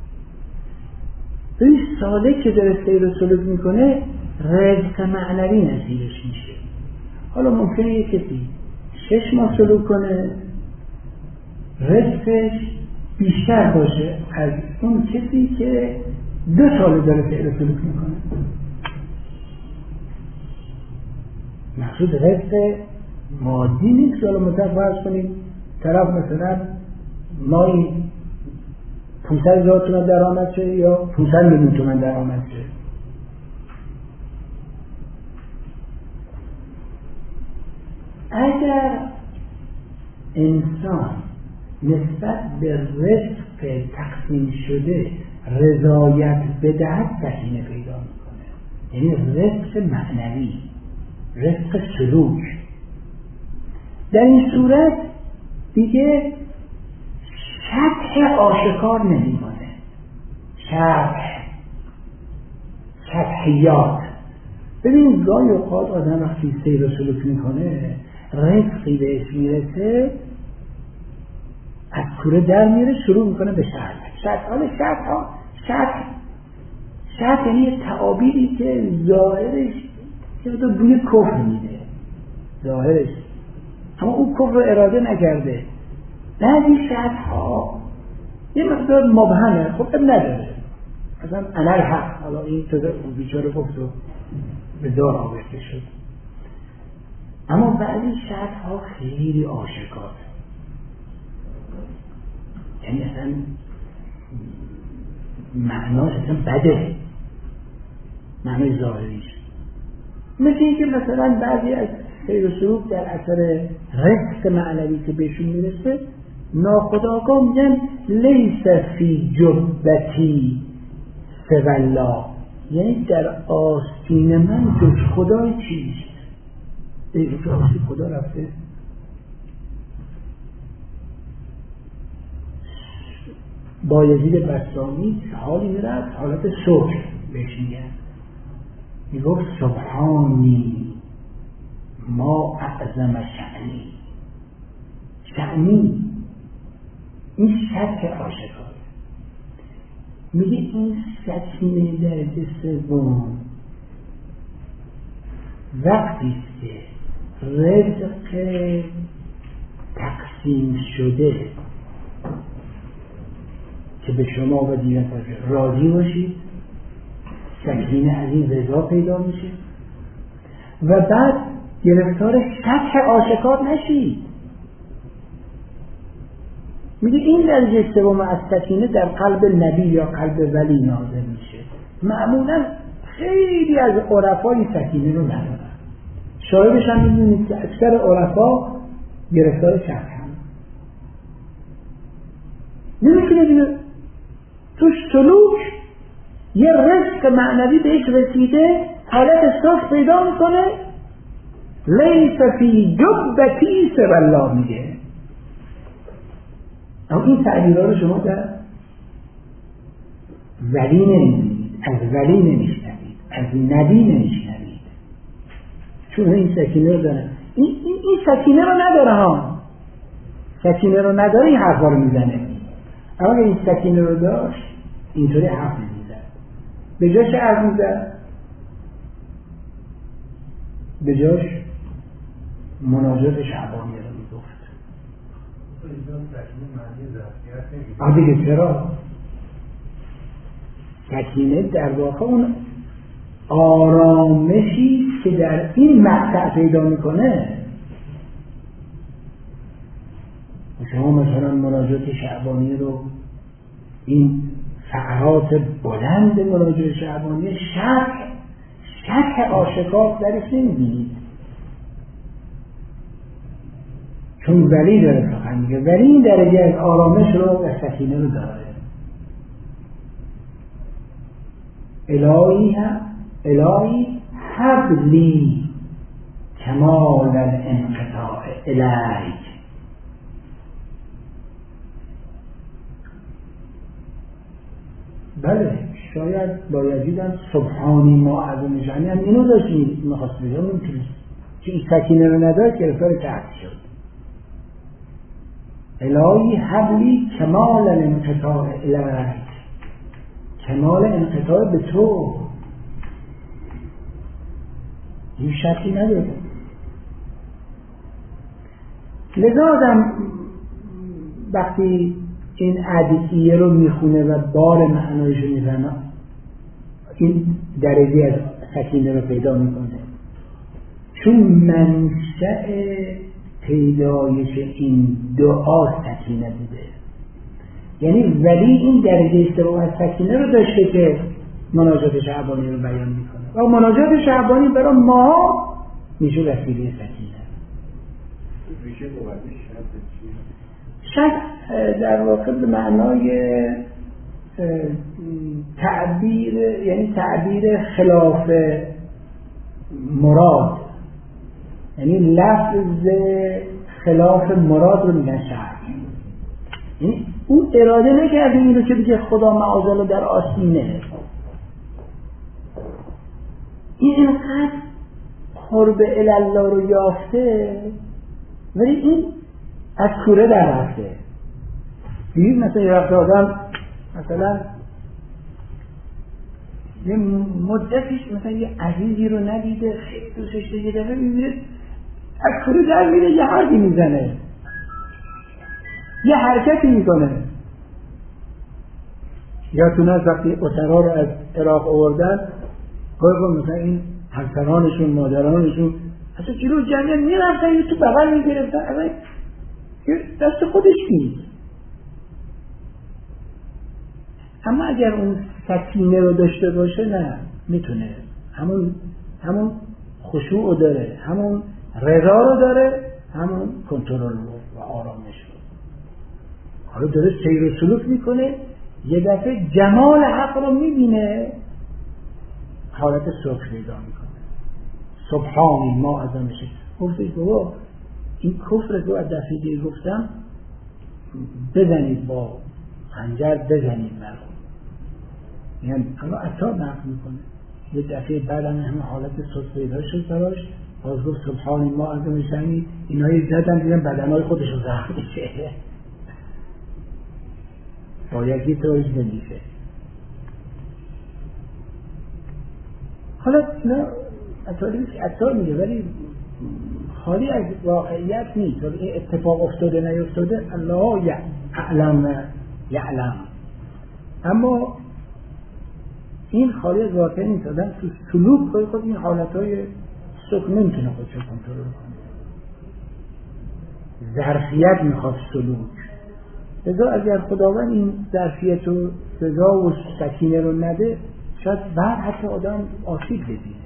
[SPEAKER 1] این سالک که داره سیر و سلوک میکنه رزق معنوی نصیبش میشه. حالا ممکنه یک کسی شش ماه سلوک کنه رزقش بیشتر باشه از اون کسی که دو سال داره سیر و سلوک میکنه. مقصود رزق مادی نیست. حالا مثلا فرض کنید طرف مثلا مایی پانصد هزار تومان درآمد شه یا پانصد میلیون تومان درآمد شه. اگر انسان نسبت به رزق تقسیم شده رضایت بدهد سکینه پیدا میکنه، یعنی رزق معنوی، رزق سلوک. در این صورت دیگه شطح آشکار نمیمونه، شطح شطحیات. ببین گاهی اوقات آدم وقتی سیر و سلوک میکنه رزقی بهش میرسه از کوره در میره شروع میکنه به شطح. شطح حالا شطح ها شطح شطح یعنی تعابیری که ظاهرش یه دو بوی کفر میده، ظاهرش اما اون کفر رو اراده نکرده. بعضی شطح ها یه مقدار مبهمه، خب اب نداره، مثلا انا الحق، حالا این تازه بیچاره گفت و به دار آورده شد. اما بعضی شطح ها خیلی آشکاره، یعنی اصلا معناش اصلا بده، معنای ظاهریش. مثل اینکه مثلا بعضی از سیر و سلوک در اثر رزق معنوی که بهشون میرسه ناخودآگاه میگن لیس فی جبتی سوالله، یعنی در آستین من جز خدای چیست؟ دیگه تو آستین خدا رفته. بایزید بستامی حالی میرفت حالت شکر بهش میگن، میگفت سبحانی ما اعظم شأنی. شأنی این شک آشکاره. میگه این سکینه درجه سوم وقتی است که رزق تقسیم شده که به شما و دیگر راضی باشید، سکینه از این رضا پیدا میشه و بعد گرفتار شک آشکار نشید. میگه این درجه سوم از سکینه در قلب نبی یا قلب ولی نازل میشه. معمولا خیلی از عرفای سکینه رو ندارن. شاهدش هم میدونید که اکثر عرفا گرفتار شک هم نمیتونه بینه تو سلوک یه رزق معنوی بهش رسیده، حالت صاف پیدا میکنه، لیس فی جبتی سوالله میگه. اما این تعبیرها رو شما در ولی نمیدید، از ولی نمیشنوید، از نبی نمیشنوید، چون این سکینه رو داره. این, این, این سکینه رو نداره ها، سکینه رو نداره این حرفا رو میزنه. اما این سکینه رو داشت اینطوری حرف نمیزد. به جاش حرف میزد، به جاش مناجات شعبانی رو میگفت. آه دیگه چرا؟ سکینه در واقع اون آرامشی که در این مقطع پیدا میکنه. شما مثلا مناجات شعبانی رو، این فقرات بلند مناجات شعبانی شک شک آشکار درش نمیدید، چون ولی داره سخن میگه. ولی این درجه از آرامش رو و سکینه رو داره. الهی هم الهی حبلی کمال الانقطاع الیک. بله شاید بایزید هم سبحانی ما عظم شأنی هم اینو داشتیم میخواست بگم نمیتونست، که این سکینه رو نداشت گرفتار تحت شد. الهی حبلی کمال الانقطاع الیک، کمال انقطاع به تو، این شکی نداره. لذا آدم وقتی این ادعیه رو میخونه و بار معنایش رو میفهمه، این درجه از سکینه رو پیدا میکنه، چون منشأ پیدایش این دعا سکینه بوده. یعنی ولی این درجه استراحت سکینه رو داشته که مناجات شعبانی رو بیان میکنه و مناجات شعبانی برای ما میشه وسیله سکینه.
[SPEAKER 2] ریشه لغوی شک
[SPEAKER 1] شک در واقع به معنای تعبیر، یعنی تعبیر خلاف مراد، یعنی لفظ خلاف مراد رو میگن شک. یعنی اون اراده نکرده این رو که بگه خدا معاذالله در آستینه. این اینقدر قرب الله رو یافته ولی این از کوره در رفته. دیگه مثلا یه وقت آدم مثلا یه مدتیش مثلا یه عزیزی رو ندیده، خیلی دوستش دیگه داره، میبینه از کوره در میره یه حرفی میزنه، یه حرکتی میکنه. یادتونه از وقتی اسرا رو از عراق آوردن، گاهی مثلا این همسرانشون، مادرانشون اصلا جلو جمعیت میرفتن، یه تو بغل میگرفتن، اصلا دست خودش نیست. اما اگر اون سکینه رو داشته باشه نه، میتونه همون همون خشوع رو داره، همون رضا رو داره، همون کنترل رو و آرامش رو. حالا داره سیر و سلوک میکنه، یه دفعه جمال حق رو میبینه، حالت سکر پیدا میکنه. سبحانی ما عظمشه. گفته بابا این کفر رو از دفعه دیگه گفتم بزنید، با خنجر بزنید مرحوم. یعنی اما عطا نقل میکنه یه دفعه بعد همه حالت سکر پیدا شد براش، باز گفت سبحانی ما عظمشه. اینایی زدن دیدن بدنهای خودش رو زخم میشه، باید یه طورش بلیفه. حالا نه اتار میگه ولی خالی از واقعیت نیست. این اتفاق افتاده نیفتاده الله یعلم یعلم، اما این خالی از واقعیت نیست. آدم تو سلوک خود خود این حالتهای سکر نمیتونه خودش رو کنترل کنه. ظرفیت میخواد سلوک. لذا اگر خداوند این ظرفیت و رضا و سکینه رو نده، شاید بعد حتی آدم آسیب ببینه.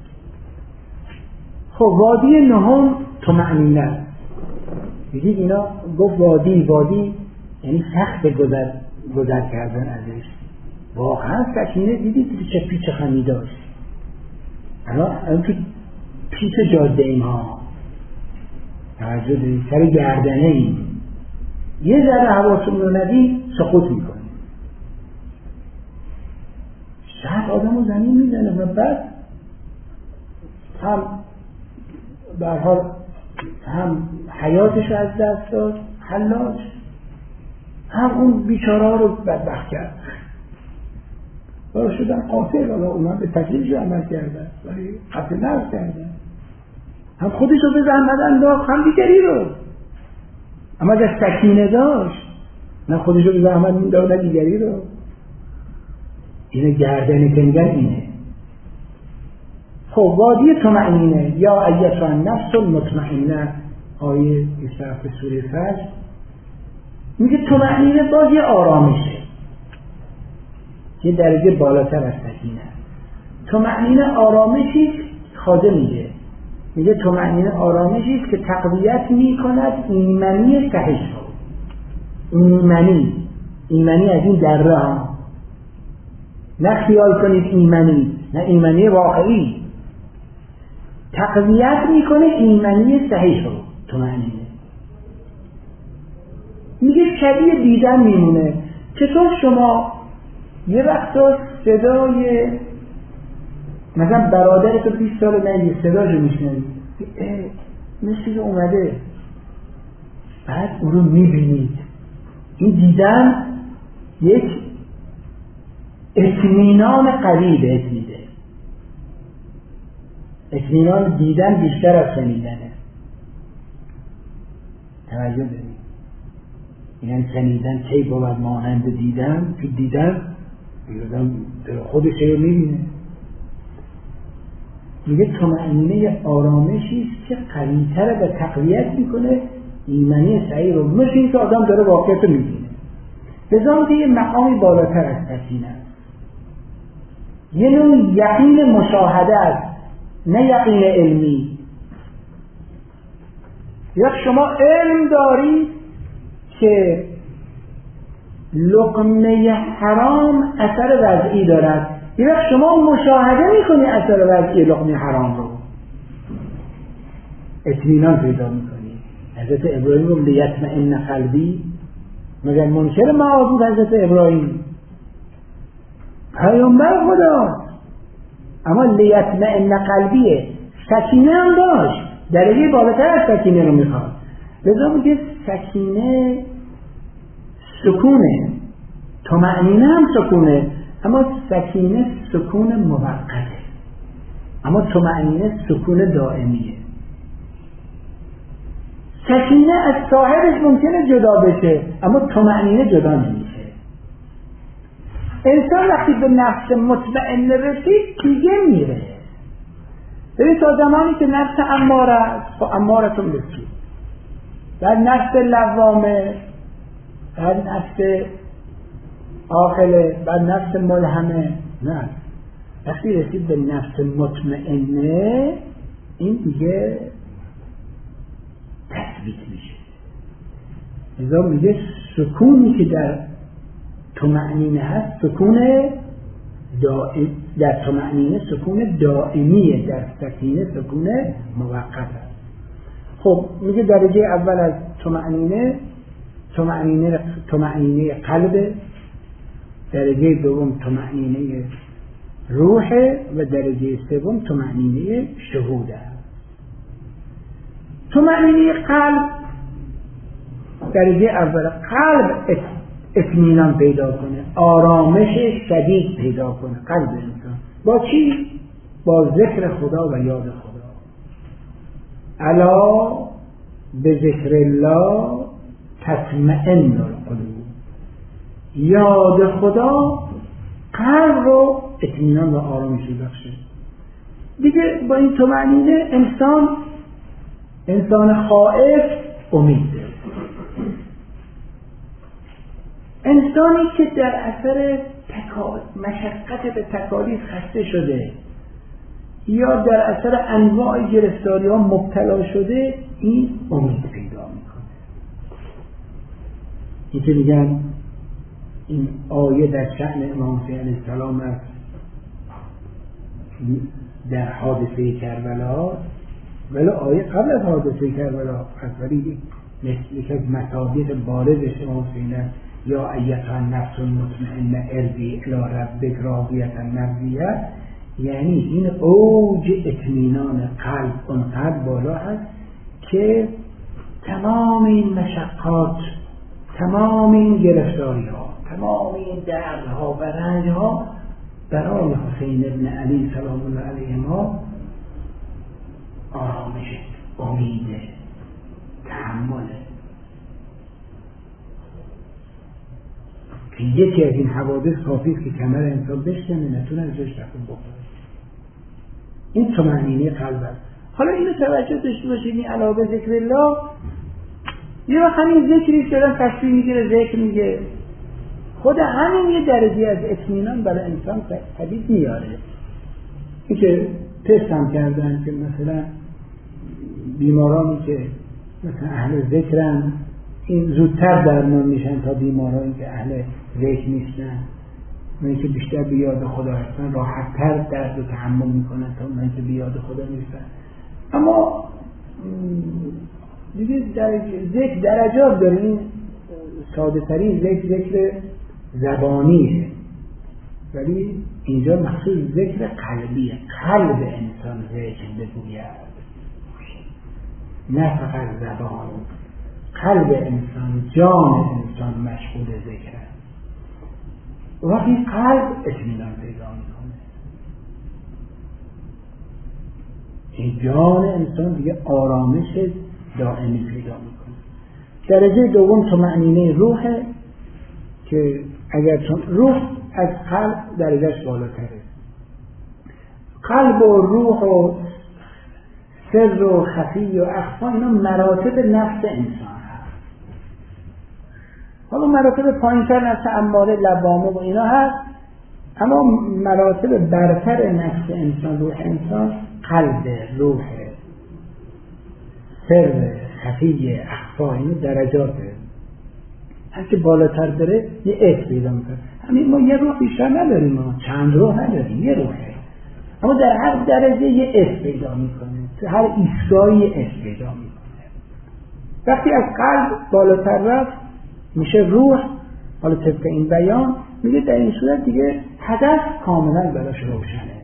[SPEAKER 1] خب وادی نهم طمأنینه. دیدید اینا گفت وادی وادی یعنی سخت گذر گذر کردن ازش. واقعا سکینه دیدید که چه پیچ خمی داشت. الان تو پیچ جاده اینها توجه دارید، سر گردنه این یه ذره حواستون رو ندید سقوط میکنه، شاید آدم رو زمین میزنه و بعد هم به هر حال هم حیاتش از دست داد حلاج، هم اون بیچاره رو بدبخت کرد. برای شدن قاتل، حالا اونا به تکلیفش عمل کردن ولی قتل نفس کردن، هم خودش رو به زحمت انداخت هم دیگری رو. اما اگر سکینه داشت نه خودش رو به زحمت انداخت نه دیگری رو. اینه گردن کنگر اینه. خب وادی طمأنینه یا ایتها النفس المطمئنه، آیه بیست و هفت سوره فجر میگه طمأنینه باز یه آرامشه، یه درجه بالاتر از سکینه. طمأنینه آرامشی خازه میگه میگه طمأنینه آرامشی که تقویت میکند ایمنی صحیح رو. ایمنی ایمنی از این دره ها، نه خیال کنید ایمنی، نه ایمنی واقعی. تقویت میکنه ایمنی صحیح رو. طمأنینه میگه شبیه دیدن میمونه. چطور شما یه وقتا صدای مثلا برادر تو بیست سال نگی صداشو میشنوی مثل که اومده، بعد اون رو میبینید. این دیدن یک اطمینان قوی بهت میده. اطمینان دیدن بیشتر از شنیدنه. توجه دارید؟ یعنی شنیدن کی بود مانند دیدن؟ تو دیدن خودش رو میبینه. میگه طمأنینه آرامشی است که قوی‌تر و تقویت میکنه ایمنی صحیح رو، مثل این که آدم داره واقعیت رو میبینه. لذا که یه مقامی بالاتر از سکینه است، یه نوع یقین مشاهده است، نه یقین علمی. یک شما علم دارید که لقمه حرام اثر وضعی دارد، یک شما مشاهده میکنی اثر وضعی لقمه حرام رو، اطمینان پیدا میکنی. حضرت ابراهیم رو لیطمئن قلبی، مگر منکر معاد بود حضرت ابراهیم؟ پیامبر خدا، اما لیطمئن قلبیه، سکینه هم داشت، درجه بالاتر از سکینه رو میخواد. لذا میگه سکینه سکونه، طمأنینه هم سکونه، اما سکینه سکون موقته، اما طمأنینه سکون دائمیه. سکینه از صاحبش ممکنه جدا بشه، اما طمأنینه جدا نمیشه. انسان وقتی به نفس مطمئن رسید دیگه میره. ببین تا زمانی که نفس اماره است، با امارتون بسید، بعد نفس لوامه، بعد نفس عاقله، بعد نفس ملهمه. نه، وقتی رسید به نفس مطمئنه، این دیگه تثبیت میشه. لذا میگه سکونی که در طمأنینه هست سکون دائم، در طمأنینه سکون دائمیه، در سکینه سکون موقت است. خب میگه درجه اول از طمأنینه طمأنینه طمأنینه قلب، درجه دوم طمأنینه روح و درجه سوم طمأنینه شهود است. طمأنینه قلب درجه اول، قلب اطمینان پیدا کنه، آرامش شدید پیدا کنه قلب انسان. با چی؟ با ذکر خدا و یاد خدا. الا به ذکر الله تطمئن القلوب. یاد خدا قلب رو اطمینان و آرامش بخشه. دیگه با این طمأنینه انسان انسان خائف امید داره. انسانی که در اثر تکا... مشقت به تکالیف خسته شده یا در اثر انواع گرفتاری ها مبتلا شده، این امید پیدا میکنه. این که میگن این آیه در شأن امام حسین علیه السلام است در حادثه کربلا، ولی آیه قبل از حادثه کربلا است، ولی مثل از مصادیق بارزش امام حسین است: یا ایتها النفس المطمئنه ارجعی الی ربک راضیة مرضیه. یعنی این اوج اطمینان قلب اونقدر بالا هست که تمام این مشقات، تمام این گرفتاری ها، تمام این دردها و رنج ها برای حسین ابن علی سلام الله علیهما آرامش، امید، تحمله. که یکی از این حوادث کافی است که کمر انسان بشکنه، نتونه ازش رفت بخوره. این طمأنینه قلب است. حالا اینو توجه داشته باشید، این علاوه ذکر الله یه وقت همین ذکری شدن تصویر میگیره، ذکر میگه، خود همین یه درجه از اطمینان برای انسان پدید میاره. این که تست هم کردن که مثلا بیمارانی که مثلا اهل ذکرن این زودتر درمان میشن تا بیمارانی که اهل ذکر نیستن. اونایی که بیشتر به یاد خدا هستن راحت‌تر درد رو تحمل میکنن تا اونایی که به یاد خدا نیستن. اما دیگه ذکر درجات داره. این ساده ترین ذکر ذکر زبانیه، ولی اینجا مخصوص ذکر قلبیه. قلب انسان ذکر بگوید، نه فقط زبان. قلب انسان، جان انسان مشغول ذکر است. وقتی قلب اطمینان پیدا میکنه، این جان انسان دیگه آرامش دائمی پیدا میکنه. درجه دوم طمأنینه روحه که اگر روح از قلب درجهش بالاتره. قلب و روح و سر و خفی و اخفا اینا مراتب نفس انسان هست. حالا مراتب پایین‌تر نفس اماره، لوامه و اینا هست، اما مراتب برتر نفس انسان، روح انسان، قلب، روح، سر، خفیه، اخفا، این درجاته. هرچه بالاتر بره یه اسم پیدا میکنه. همین ما یه روح بیشتر نداریم، ما چند روح نداریم، یه روحه، اما در هر درجه یه اسم پیدا میکنه، هر ایستگاهی یه اسم پیدا میکنه. وقتی از قلب بالاتر رفت میشه روح. حالا طبق این بیان میگه در این صورت دیگه هدف کاملا براش روشنه.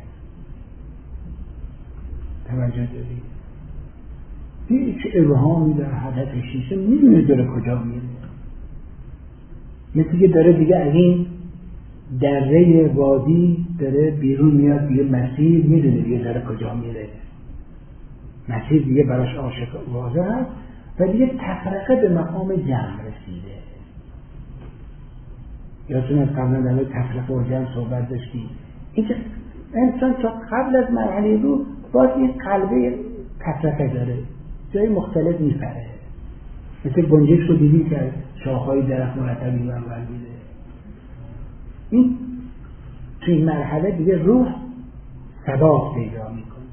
[SPEAKER 1] توجه دارید؟ هیچ ابهامی در هدفش نیست، میدونه داره کجا میره. مثل که داره دیگه از این دره وادی داره بیرون میاد، دیگه مسیر میدونه دیگه داره کجا میره، مسیر دیگه براش آشکار واضح هست و دیگه تفرقه به مقام جمع رسیده. یادتون از قبلا در تفرقه و جمع صحبت داشتیم. اینکه انسان تا قبل از مرحله رو باز این قلبه تفرقه داره، جای مختلف میپره، مثل گنجش رو دیدی که شاخهای درخت مرتبی برور میده. این توی این مرحله دیگه روح ثبات پیدا میکنه.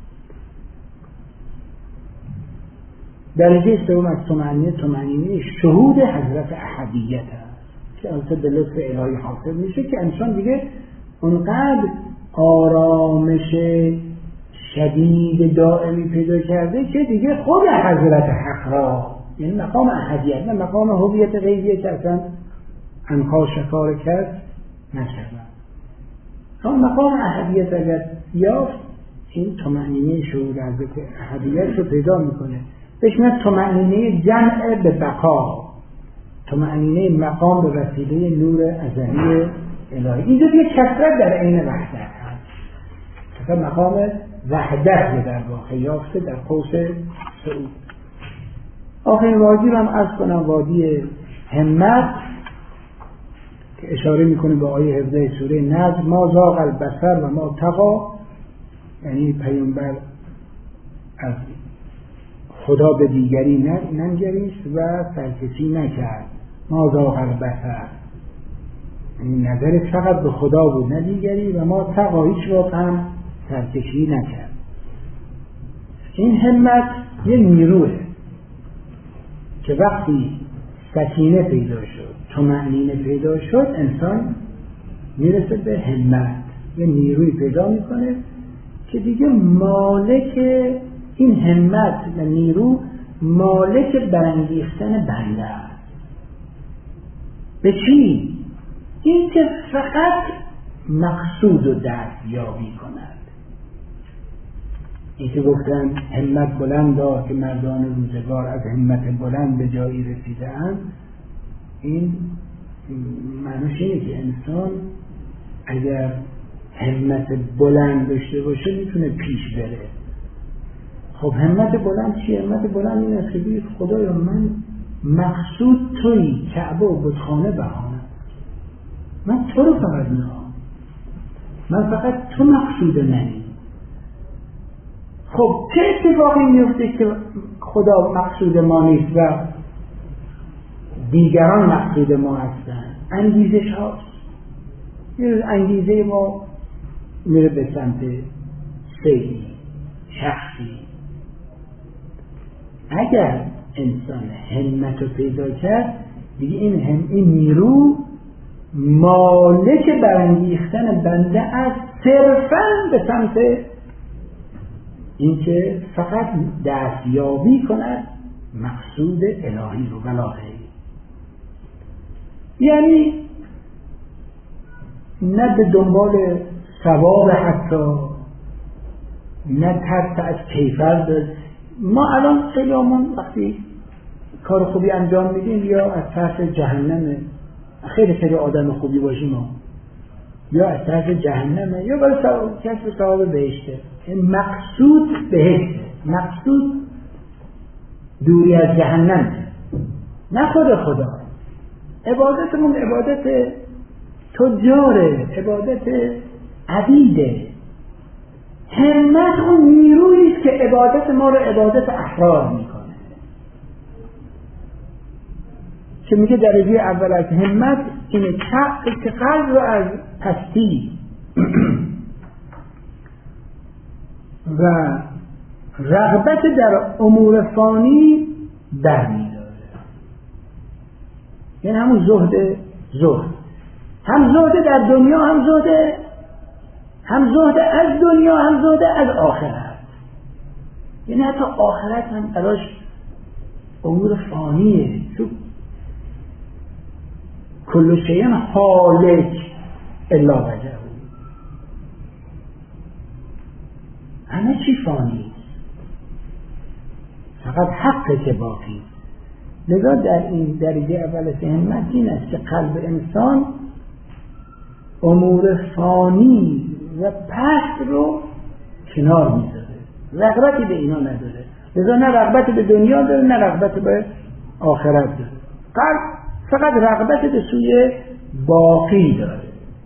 [SPEAKER 1] درجه سوم از طمأنینه، طمأنینه شهود حضرت احدیت هست که البته به لطف الهی حاصل میشه که انسان دیگه اونقدر آرامش شدید دائمی پیدا کرده که دیگه خود حضرت حق را، یعنی مقام احدیت نه مقام هویت غیبیه که اصلا انکار شکار کرد نشود، اما مقام احدیت اگر یافت این طمأنینه شهود حضرت احدیت رو پیدا میکنه. بهش میاد طمأنینه جمع به بقا، طمأنینه مقام به وسیله نور ازلی الهی. اینجا دیگه کثرت در عین وحدت هست، مثلا مقام وحدت در واقع یافته در قوس صعود. آخرین وادی رو هم عرض کنم، وادی همت که اشاره میکنه به آیه هفده سوره نجم، ما زاغ البصر و ما طغی، یعنی پیامبر از خدا به دیگری ننگریست و سرکشی نکرد. ما زاغ البصر یعنی نظرش فقط به خدا بود نه دیگری، و ما طغی هیچ واقعا سرکشی نکرد. این همت یه نیروه که وقتی سکینه پیدا شد، طمأنینه پیدا شد، انسان میرسه به همت، یه نیروی پیدا میکنه که دیگه مالک این همت و نیرو مالک برانگیختن بنده است. به چی؟ این که فقط مقصود و دستیابی کند. این که گفتن همت بلندا که مردان روزگار از همت بلند به جایی رسیده اند، این معنیش اینه که انسان اگر همت بلند داشته باشه میتونه پیش بره. خب همت بلند چیه؟ همت بلند این است که بگید خدایا من مقصود تویی، کعبه و بتخانه بهانم، من تو رو فقط میخوام، من فقط تو مقصود منی. خب چه اتفاقی میفته که خدا مقصود ما نیست و دیگران مقصود ما هستن؟ انگیزش هاست. یه انگیزه ما میره به سمت سیدی شخصی. اگر انسان همت رو پیدا کرد دیگه این هم این نیرو مالک برانگیختن بنده از صرفاً به سمت اینکه فقط دستیابی کند مقصود الهی رو ولا غیر. یعنی نه به دنبال ثواب حتی، نه ترس از کیفر داشت. ما الان خیلی همون وقتی کار خوبی انجام میدیم یا از ترس جهنمه، خیلی خیلی آدم خوبی باشیم ما، یا از طرف جهنمه یا برای کسب ثواب بهشته. مقصود بهشته، مقصود دوری از جهنم، نه خود خدا. عبادتمون عبادت تجاره، عبادت عبیده. همت اون نیرویی است که عبادت ما رو عبادت احرار میکنه. که میگه درجه اول از همت اینه که قلب رو از پستی و رغبت در امور فانی برمی‌داره. یعنی همون زهد زهد هم زهد در دنیا، هم زهد هم زهد از دنیا، هم زهد از آخرت. یعنی حتی آخرت هم براش امور فانیه. تو کل شیء هالک الا وجهه، همه چی فانی، فقط حق که باقی. لذا در این درجه اول همت این است که قلب انسان امور فانی و پست رو کنار میذاره، رغبتی به اینا نداره. لذا نه رغبت به دنیا داره، نه رغبت به آخرت داره. قلب فقط رغبت به سوی باقی داره.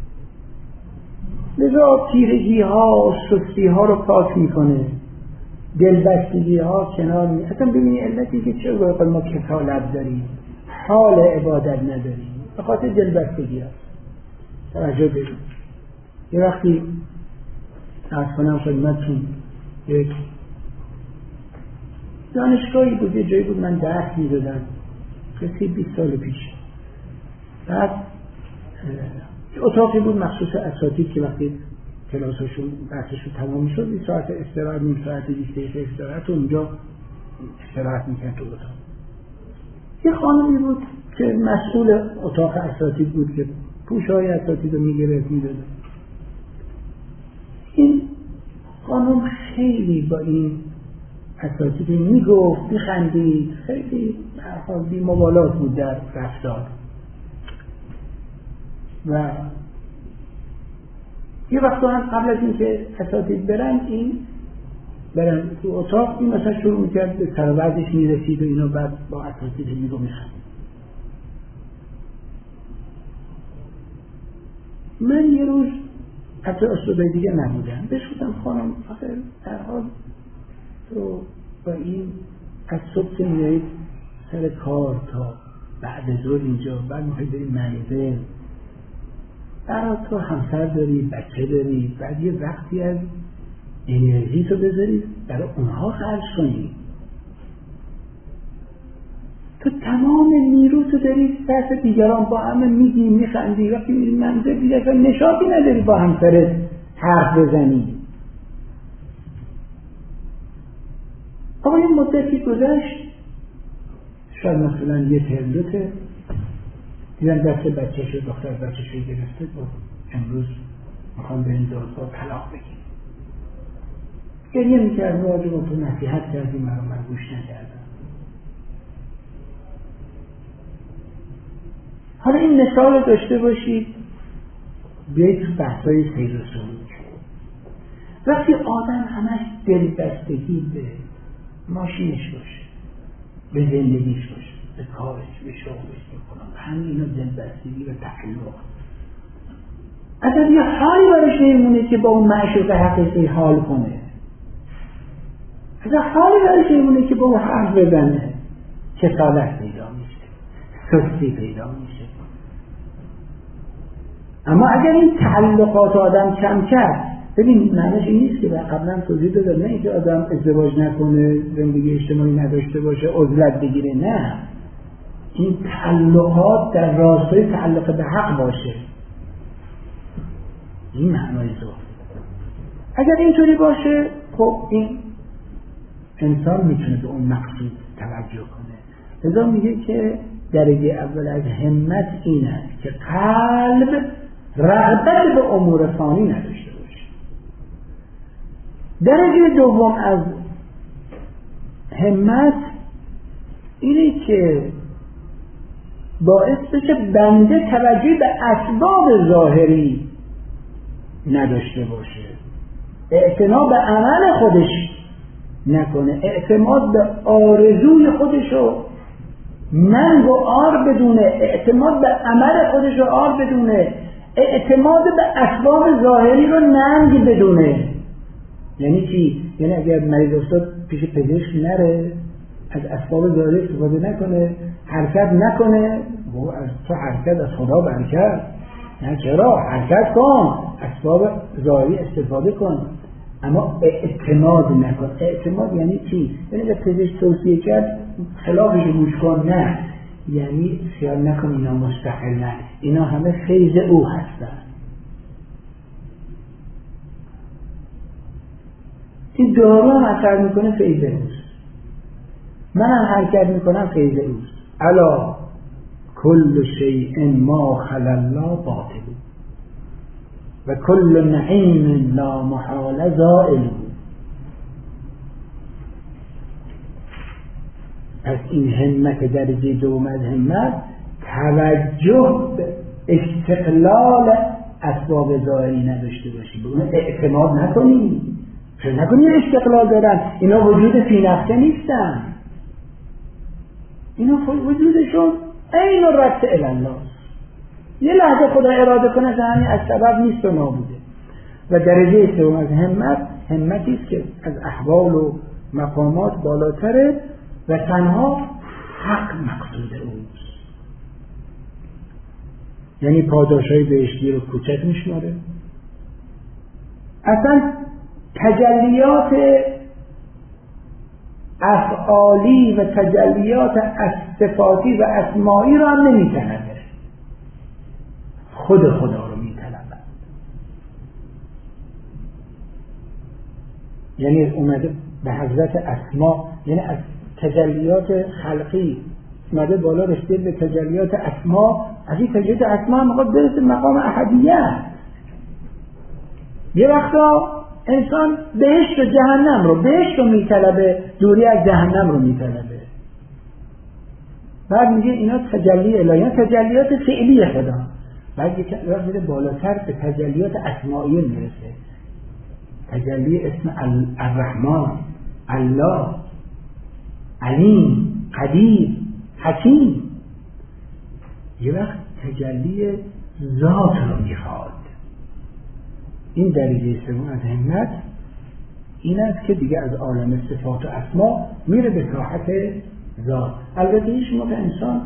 [SPEAKER 1] لذا تیرگی ها، سستی ها رو پاک میکنه، دلبستگی ها کنار می. اصلا ببینی علتی که چه باید ما کسالت داریم، حال عبادت نداریم، به خاطر دلبستگی ها. توجه بریم. یه وقتی از کنم خدمتتون یک دانشگاهی بود، یه جایی بود من درس میدادم کسی بیست سال پیش. بعد اتاقی بود مخصوص اساتید که وقتی کلاسشون بحثشون تمام میشد یه ساعت استراحت، نیم ساعت، بیست دقیقه استراحت اونجا استراحت میکرد تو اتاق. یه خانمی بود که مسئول اتاق اساتید بود که پوشهای اساتید رو میگرفت میداد. این خانم خیلی با این اساتید میگفت، میخندید، خیلی بی مبالات بود در رفتار. و یه وقت هم قبل از این که اساتید برن این برن تو اتاق، این مثلا شروع میکرد به سروردش میرسید و اینا، بعد با اساتید میگو میخند. من یه روز حتی استادای دیگه نبودن، بهش گفتم خانم آخه در حال تو با این از صبح که میایید سر کار تا بعد ظهر اینجا، بعد میخواید برید منزل، برای تو همسر داری، بچه داری، بعد یه وقتی از انرژی تو بذاری برای اونها خرج کنی. تو تمام نیرو تو داری سرس دیگران، با همه میگی میخندی، وقتی میری منزل دیگه اصلا نشاطی نداری با همسرت حرف بزنی. آقا این مدتی گذشت، شاید مثلا یه ترم دو ترم، دیدم دست بچه شد، دختر بچه شد گرفته بود، امروز میخوام به این دادگاه طلاق بگیم. گریه میکرد، واجب تو نصیحت کردیم، من من گوش نکردم. حالا این مثال رو داشته باشید، بیایید تو بحثای سیر و سلوک. وقتی آدم همش دلبستگی به ماشینش باشه، به زندگیش باشه، به کارش، به شغلش بکنم، همین اینا دلبستگی و تعلق. اصلا یه حالی برش نمیمونه که با اون معشوق حقیقی حال کنه، اصلا حالی برش نمیمونه که با اون حرف بزنه. کسالت پیدا میشه، سستی پیدا میشه. اما اگر این تعلقات آدم کم کرد، ببین معنیش این نیست که قبلا توضیح دادم نه اینکه آدم ازدواج نکنه، زندگی اجتماعی نداشته باشه، عزلت بگیره، نه، این تعلقات در راستای تعلق به حق باشه. این معنای زهد. اگر اینطوری باشه، خب این انسان میتونه به اون مقصود توجه کنه. لذا میگه که درجه اول از همت این است که قلب رغبت به امور فانی نداشته باشه. درجه دوم از همت اینه که باعث بشه بنده توجه به اسباب ظاهری نداشته باشه، اعتنا به عمل خودش نکنه، اعتماد به آرزوی خودشو ننگ و آر بدونه، اعتماد به عمل خودشو آر بدونه، اعتماد به اسباب ظاهری رو ننگ بدونه. یعنی چی؟ یعنی اگر مریض افتاد پیش پزشک نره، از اسباب ظاهری استفاده نکنه، حرکت نکنه، بابا از تو حرکت از خدا برکت، نه چرا حرکت کن، اسباب ظاهری استفاده کن، اما اعتماد نکن. اعتماد یعنی چی؟ یعنی به پزشک توصیه کرد خلافش گوش کن، نه، یعنی خیال نکن اینا مستقلن، اینا همه فیض او هستن. این دارو هم اثر میکنه فیض اوست، من هم حرکت میکنم فیض اوست. الا کل شیء ما خلا الله باطل و کل نعیم لا محال زائل. پس این همت درجه دوم از همت توجه به استقلال اسباب ظاهری نداشته باشی، به اون اعتماد نکنی، چرا نکنی استقلال دارن، اینا وجود فی نفسه نیستن، اینا وجودشون عین و رد الله، یه لحظه خدا اراده کنه زمین از سبب نیست و نابوده. و درجه سوم از همت همتی است که از احوال و مقامات بالاتره و تنها حق مقصود اوست، یعنی پاداشای بهشتی رو کوچک میشماره. اصلا تجلیات افعالی و تجلیات صفاتی و اسمائی رو هم نمی‌طلبه، خود خدا رو می‌طلبه. یعنی اومده به حضرت اسما، یعنی از تجلیات خلقی اومده بالا رسید به تجلیات اسما، از این تجلیات اسما هم میخواد برسه مقام احدیت. یه وقتا انسان بهشت و جهنم رو بهشت رو میطلبه، دوری از جهنم رو میطلبه، بعد میگه اینا تجلی الهی، تجلیات فعلی خدا. بعد یک وقت میره بالاتر به تجلیات اسمائی میرسه، تجلی اسم الرحمن، الله، علیم، قدیر، حکیم. یه وقت تجلی ذات رو میخواد. این درجه سوم از همت این است که دیگه از عالم صفات و اسما میره به ساحت ذات. البته هیچ موقع انسان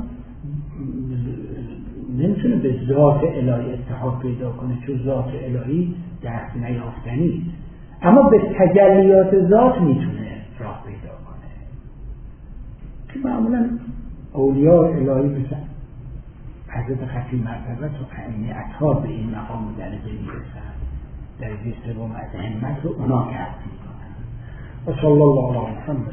[SPEAKER 1] نمیتونه به ذات الهی اتحاد پیدا کنه، چون ذات الهی دست نیافتنی، اما به تجلیات ذات میتونه راه پیدا کنه که معمولا اولیاء الهی مثل حضرت خطی مرتبت و ائمه اطهار به این مقام و درجه میرسن. درجه سوم از همت رو اونا کسب میکنن. و صلی الله علی محمد.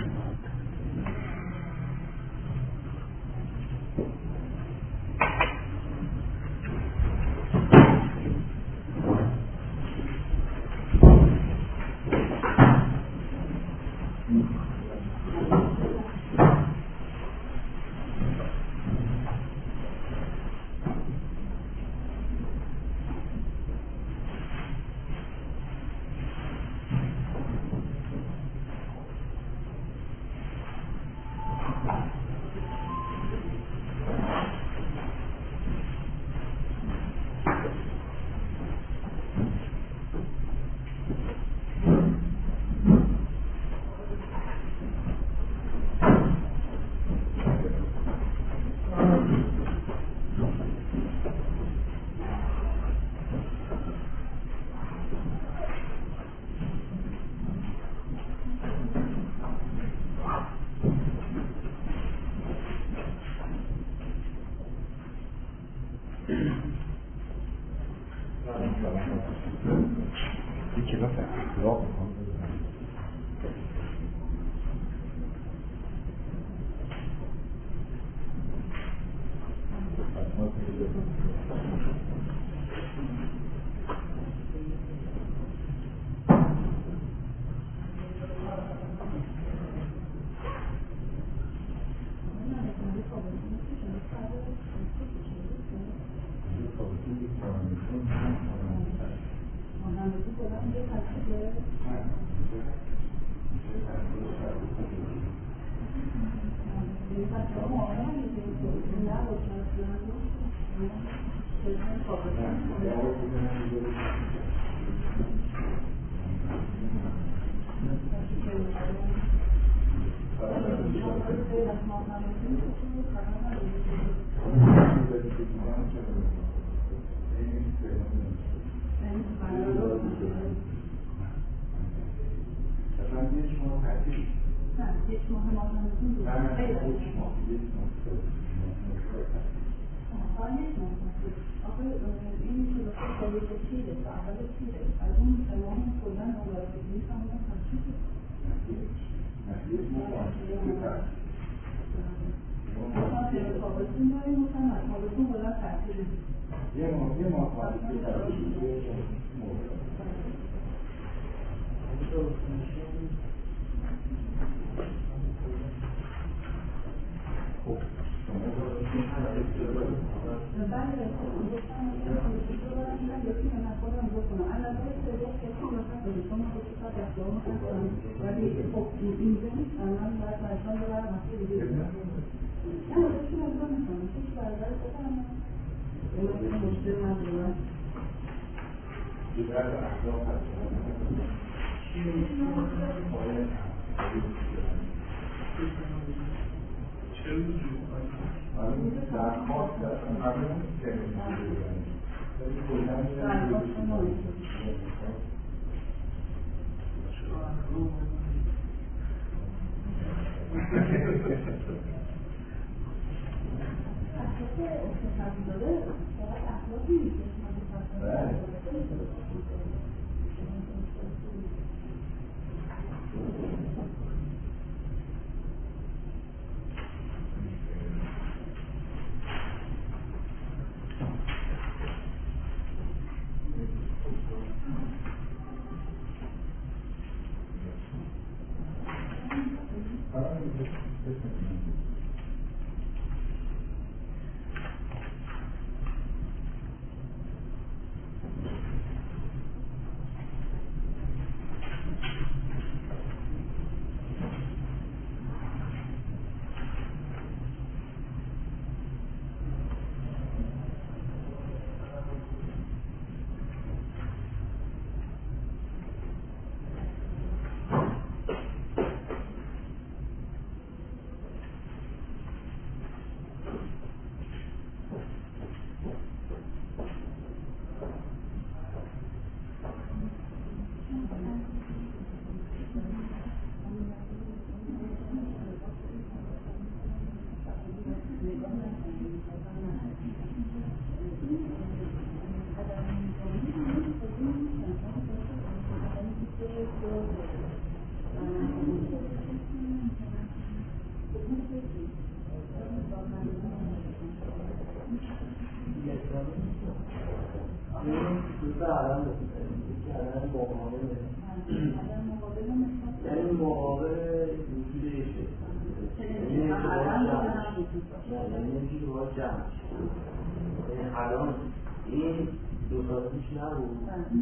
[SPEAKER 4] الان این دو سال پیش نبود.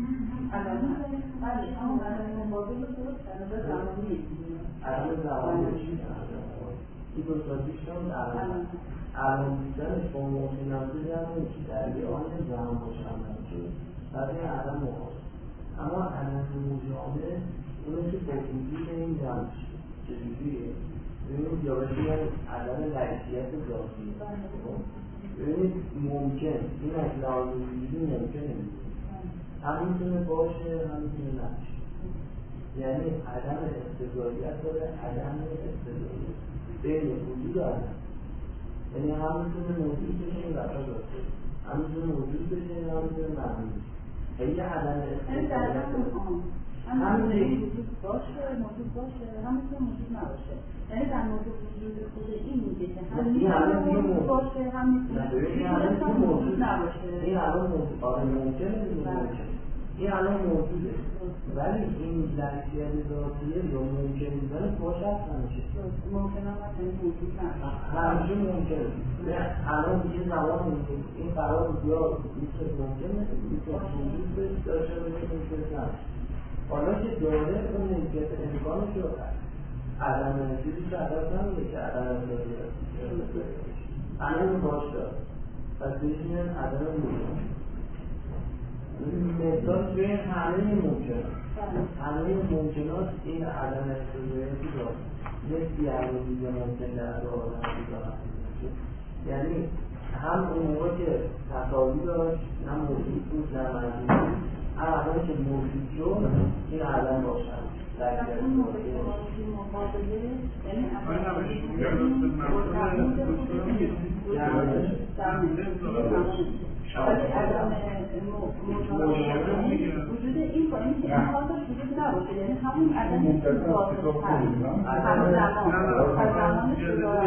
[SPEAKER 4] الان زمانی چی این دو سال پیش نبود. الان الان بیشترش با موضوع نمزه جمعه که در یه آن زمان باشم که برای الان مخواست اما الان مجامعه اونه که با وجود این جمع چجوریه ببینید یا بشید عدم رئیسیت ذاتی ببینید ممکن این از لحاظ وجودی ممکنه هم میتونه باشه هم میتونه نباشه یعنی عدم استقلالیت داره عدم استقلالیت بین وجود و عدم یعنی هم میتونه موجود بشه این وقتا داشته هم میتونه موجود بشه هم میتونه معنی خیلی عدم استقلالیت هم
[SPEAKER 5] وجود باشه موجود باشه هم میتونه موجود نباشه یعنی در مورد وجود خود این میگه که هم میتونه موجود باشه هم میتونه موجود نباشه
[SPEAKER 4] این الان موجود آره ممکنه این الان موجوده ولی این لحظیت ذاتیه یا ممکن بودن باش هست همیشه
[SPEAKER 5] ممکن هم هست موجود نباشه
[SPEAKER 4] همیشه ممکنه الان دیگه زمان این قرار یا میتونه ممکنه میتونه وجود داشته باشه میتونه نباشه حالا که داره اون ممکنه امکانش رو عدم چیزی که عدم نمیده که عدم نمیده الان باش داره پس بشینن عدم ممکنه مثال توی همه ممکنات همه ممکنات این عدم استقلالیتی داره مثل یه دیگه ممکن در دو آدم دیگه یعنی هم اون موقع که تصاوی داشت نه موجود بود نه مجموعی هم اول که موجود شد این عدم باشه
[SPEAKER 5] اون موقع که مقابله یعنی وجود این با این که امکان داشت وجود نباشه، یعنی همون عدم واضح هست همون زمان از زمان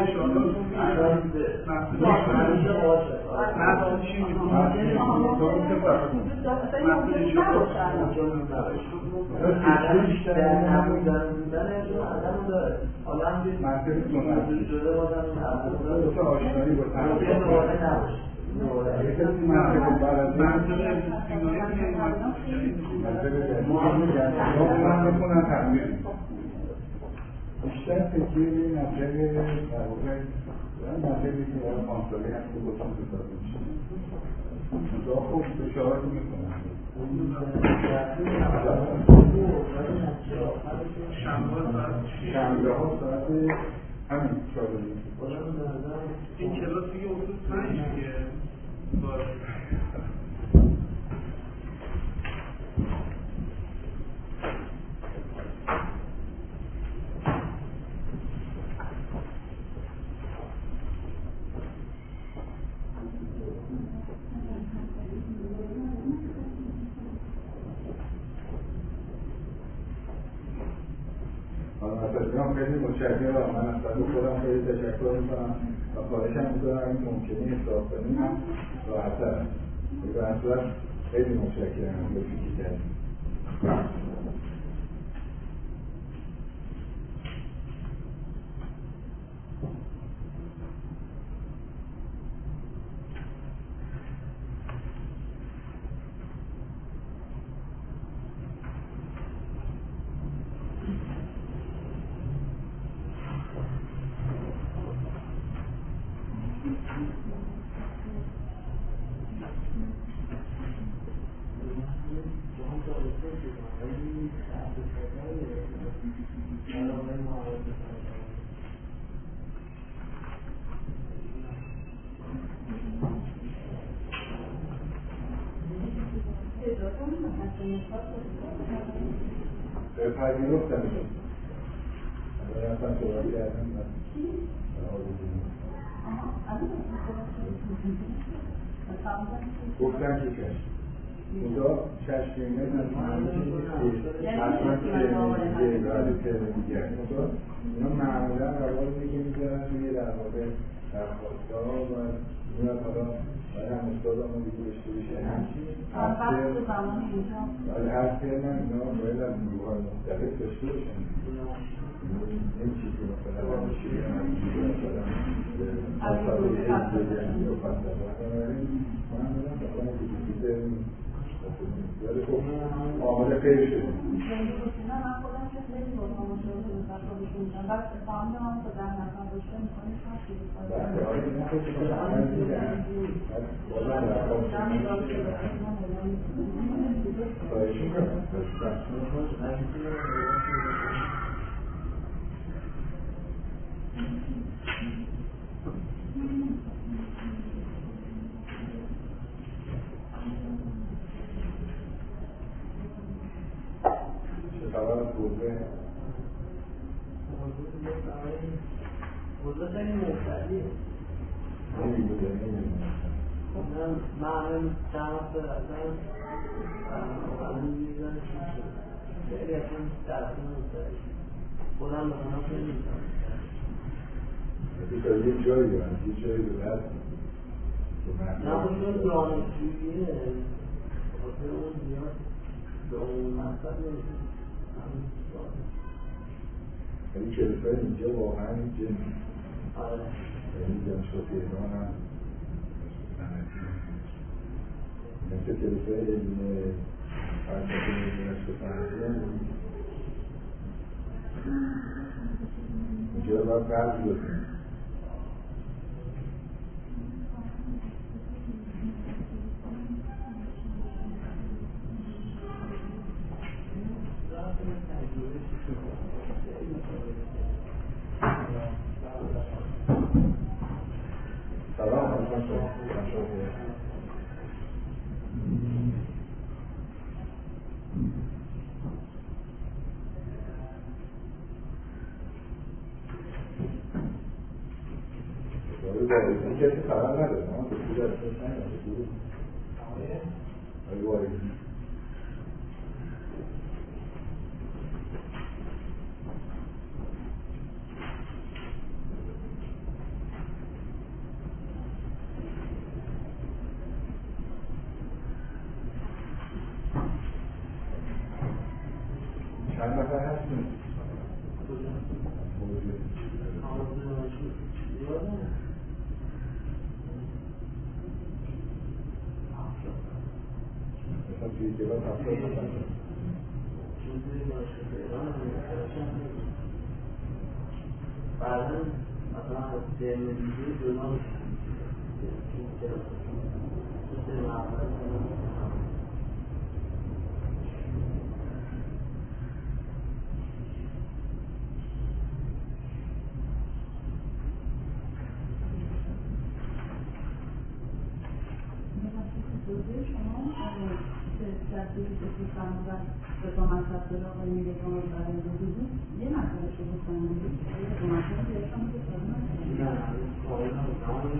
[SPEAKER 2] بیشتر فکری این نظر در واقع نظری که برای کنترلی هست که باشون بسازه میشه دا خوب اشارات میکنم شنبه ها ساعت همین چهارمی
[SPEAKER 6] این کلاس دیگه اصول پنج دیگه
[SPEAKER 2] خیلی متشکرم. من از طرف خودم خیلی تشکر میکنم و خواهشم میکنم این ممکنه اصلاح کنیم هم راحت‌تر به هر صورت خیلی متشکرم به فکر کردیم. پذیرفتم اگر اصلا صحبت کردم گفتم که کشت اوضاع چشمینه حتما ترمیزیه برای ترمیزیه اینا معمولا روازی که میذارن توی در واقع درخواستها و میاد حالا برای هم استاد همون دیگه بشته بشه همچین ولی هر ترم اینا باید از گروه های مختلف داشته باشن این چی که مثلا همیشه همیشه مثلا فلسفه ایز بگن یا فلسفه بنابراین من میدونم بخواهی که دیگه ولی خب آماده خیلی شده
[SPEAKER 5] من خودم که خیلی بازم شده مثلا خودش میشن بعد فهمیدم هم تا در نفر داشته میکنه شما شروع کنید
[SPEAKER 2] بله آره این خود که همه دیگن بازم رفتم خواهش میکنم خبر توضیح
[SPEAKER 4] موضوع خیلی مختلفیه من همین چند هفته ازم همین میزن خیلی اصلا درسته مختلف خودم به خودم خیلی میزن
[SPEAKER 2] تا یه جایی دارن یه جایی دارن
[SPEAKER 4] نه خودشون دانشجوییه خاطر اون زیاد به اون مقصد نمیزن
[SPEAKER 2] این کلیسای اینجا واقعا جن
[SPEAKER 4] آره
[SPEAKER 2] این دانشگاه تهران هم مثل کلیسای علم فلسفه دانشگاه فرانسه هم اینجا رو باید قرض بکنیم سلام علیکم. نداره اما توصیل از توش نمیده گروه آی واردی چند نفر هستیم؟ مثلا توی کلاس هفتاد نفر
[SPEAKER 4] بعدا مثلا از ترم دیگه جلو
[SPEAKER 5] به با مطلب داره آقای میگه که ما بعد از دیدیم یه مسئله شو بکنم یه دو مسئله دیگه شما که سازم
[SPEAKER 4] نه کاملا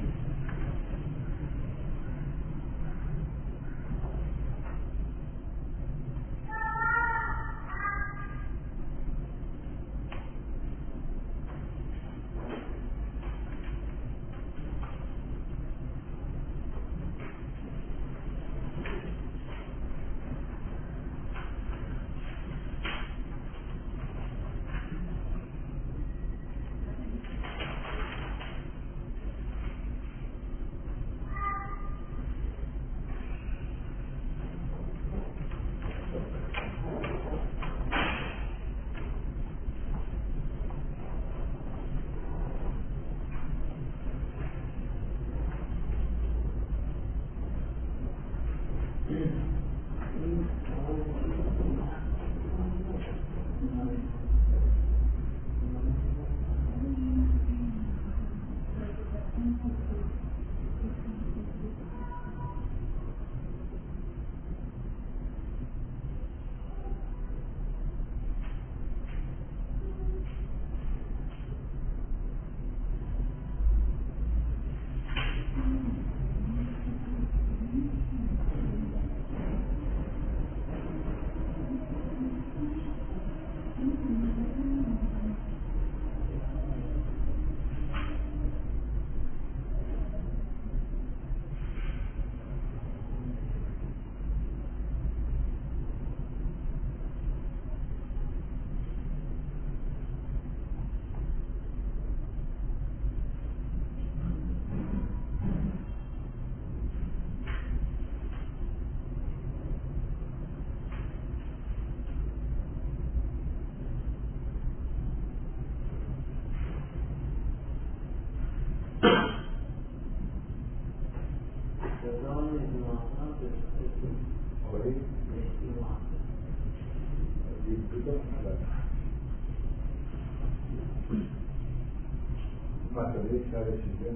[SPEAKER 2] مسئله یک سر چیزه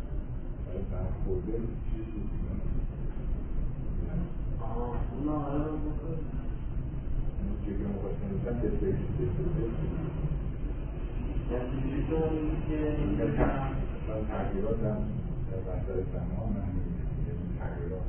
[SPEAKER 2] برای طرف خورده چیز دیگه
[SPEAKER 4] آه اونا حالا بکنه
[SPEAKER 2] اون چیزی که مقاسم نیستن دسته ایشون دسته
[SPEAKER 4] یعنی چیزی که اونی که
[SPEAKER 2] من تغییرات هم در بحثای زمان من این تغییرات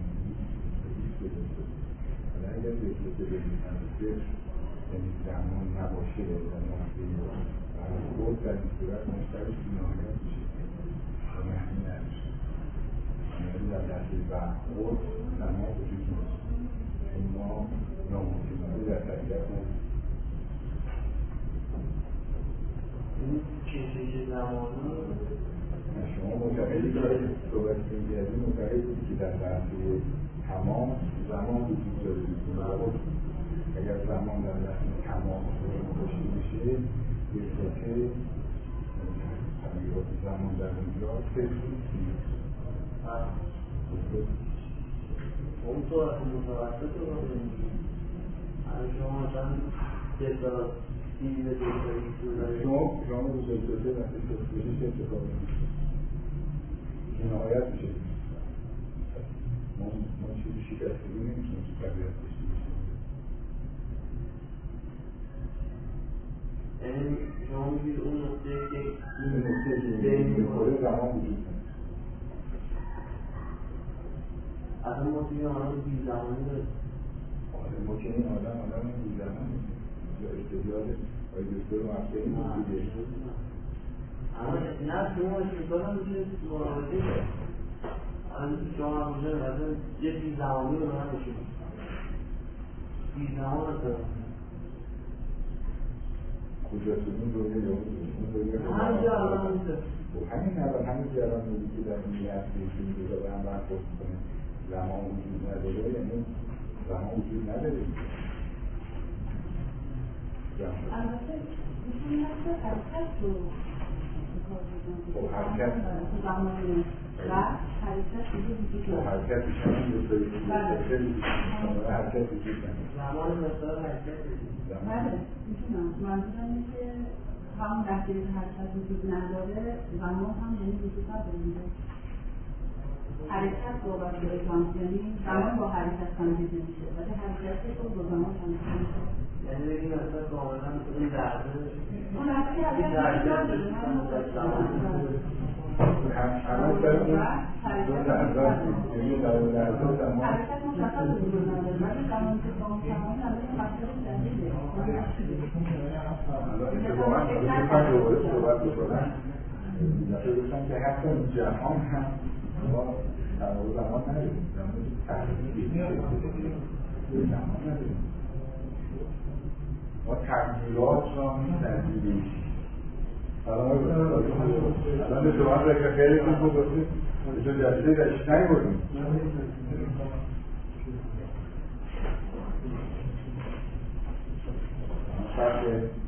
[SPEAKER 2] حالا اگر دسته بگیم همیشه یعنی زمان نباشه در نقطه برای خود در این صورت مشترک نهایت میشه و معنی نمیشه یعنی در لحظه برخورد زمان وجود نیست چون ما ناممکنانه در طبیعت نداریم
[SPEAKER 4] این کشش زمان
[SPEAKER 2] شما معتقدی که صحبت می‌کردی معتقد بودی که در لحظه تمام زمان وجود داره برای اگر زمان در لحظه تمام متوجه میشه یه سطح تغییرات زمان در اونجا صفر نیست
[SPEAKER 4] اون تو از متوسط رو ببینید از شما چند دفعه دیگه به دفعه
[SPEAKER 2] شما شما رو زلزله وقتی سفره چه اتفاقی میشه نهایت میشه ما چیزی شکستگی نمیتونیم تو طبیعت داشته باشیم
[SPEAKER 4] یعنی شما میگید اون نقطه که
[SPEAKER 2] این نقطه که میخوره زمان وجود نداره
[SPEAKER 4] اصلا ما توی آنها بی زمانی داریم.
[SPEAKER 2] آره ما که این آدم آدم بی زمانی یا استدیال آی دکتر مفتری دیگه
[SPEAKER 4] اما نه شما اشتغال هم میشه مراجعه کرد. الان شما هم میشه مثلا یه بی زمانی رو من بشید بی زمان هست
[SPEAKER 2] کجا سونون دنیا یا اون دنیا
[SPEAKER 4] همین جا الان میشه
[SPEAKER 2] همین الان همین جا الان میگی که در این هستی که این دوزا به هم برخورد کنه زمان وجود نداره یعنی زمان وجود نداره
[SPEAKER 5] البته میتونی هست حرکت رو
[SPEAKER 2] خب حرکت
[SPEAKER 5] زمان رفت حرکت وجود
[SPEAKER 2] خب حرکت بیشتر هم دوستایی که حرکت وجود نداره
[SPEAKER 4] زمان مقدار حرکت
[SPEAKER 5] بله میتونم منظورم اینه که همون لحظه که حرکت وجود نداره زمان هم یعنی وجود نداره میده حرکت رو باید به اجانس یعنی زمان با حرکت تنظیم میشه ولی حرکت رو با زمان تنظیم میشه
[SPEAKER 4] یعنی بگیم اصلا کاملا این لحظه
[SPEAKER 5] اون لحظه که حرکت وجود نداره
[SPEAKER 2] همه سر اون دو لحظات یعنی در اون لحظات زمان
[SPEAKER 5] حرکت مشخص وجود نداره ولی زمان که با زمان نداره مقصد جدیده
[SPEAKER 2] اتفاقا من دوباره صحبت بکنم دفعه گفتم که حتی جهان هم ما در مورد زمان نداریم زمان تحریفی زمان نداریم ما تغییرات را می‌پذیریم الان به شما که خیلی خوب بگفتید جو جدیده درش نیبردیم فرق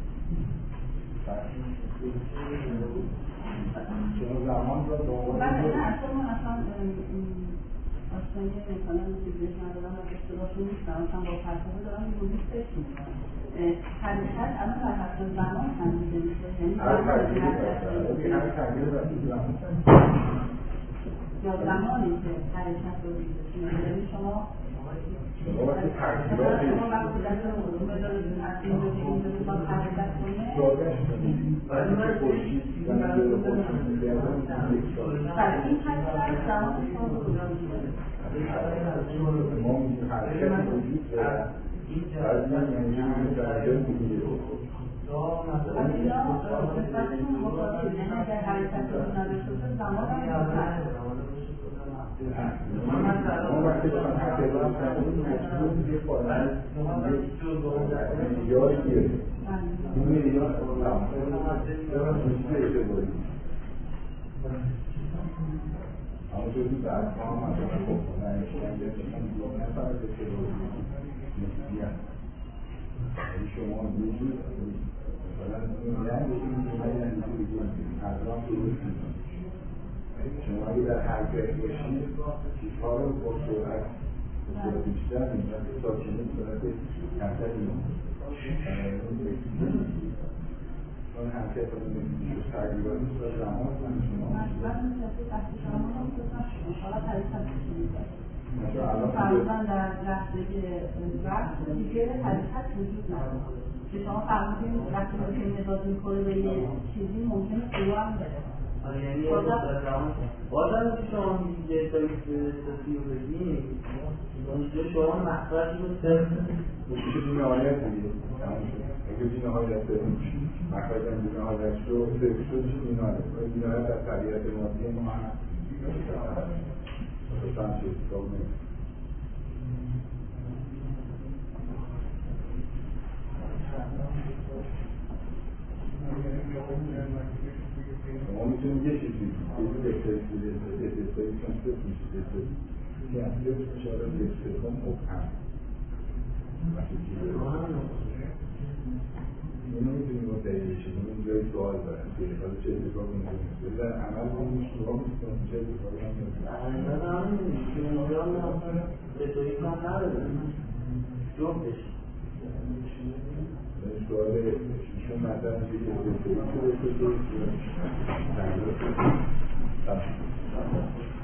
[SPEAKER 2] شما زمان را با
[SPEAKER 5] بله نه اصلا من اصلا آشنایی مثلا فیزیک ندارم و اشتباهشون نیستم اصلا با فلسفه دارم این موضوع فکر میکنم حرکت الان در حد زمان تنظیده میشه یعنی
[SPEAKER 2] هر تغییر در زمان
[SPEAKER 5] یا زمانی که حرکت رو دیده یعنی شما
[SPEAKER 2] شما وقتی تغییراتی
[SPEAKER 5] شما وقتی دست رو بذارید از این رو دیگه این رو باید حرکت کنه
[SPEAKER 2] جاگش کنید ولی من خورشید زمان رو خورشید میگردم یک سال
[SPEAKER 5] بله این حرکت زمان شما رو کجا میشه
[SPEAKER 2] ما حرکت وجود دارد بعد من یعنی درجه میگیره
[SPEAKER 5] مثلا اینا نسبتشون مقابل یعنی اگر حرکت رو نداشته باشه زمان هم
[SPEAKER 2] ما وقتی بخوام حرکت رو کنیم مجبور یه فارغ یاد گیره این یاد رو مجبور اشتباهی همونطور که بعد ما هم مثلا خب نمیشکنده نفرد اشتباهی نسبی هم یعنی شما وجود مثلا یعنی این میگه یعنی که بگیم حضرام درست میکنم شما اگه در حرکت باشید چیزها رو با سرعت سرعت بیشتر میگن ساکنه سرعت کمتری اون حرکت رو میگه تغییرات نیست و زمان کنه شما
[SPEAKER 5] حالا حرکت تقریبا در لحظه وقت دیگه حرکت وجود نداره که شما فرمودین وقتی که مداد میخوره به یه چیزی ممکنه قوه هم بره
[SPEAKER 4] یعنی بازم که شما میگه تایی رو بگیم اونجا شما مخصوصی رو صرف
[SPEAKER 2] میشه بی نهایت دیگه اگه بی نهایت داریم مخصوص هم بی نهایت شد صرف شد میشه بی نهایت بی نهایت در طبیعت مادی ما هم خصوصا چه اتفاق نمید شما میتونید یه چیزی چیزی بهتری بوده بهتری چون صرف میشه بهتری که اصلی میشه آره بهتری کن مبهم وقتی چیزی اینو میتونید متعیه بشید این جای سوال دارن که حالا چه اتفاق میتونید در عمل کنید شما میتونید چه اتفاقی هم میتونید
[SPEAKER 4] من هم میتونید که اونجا هم بهتری کن نداره جفتش
[SPEAKER 2] سوال ایشون مطرح میشه که بهتری شده شده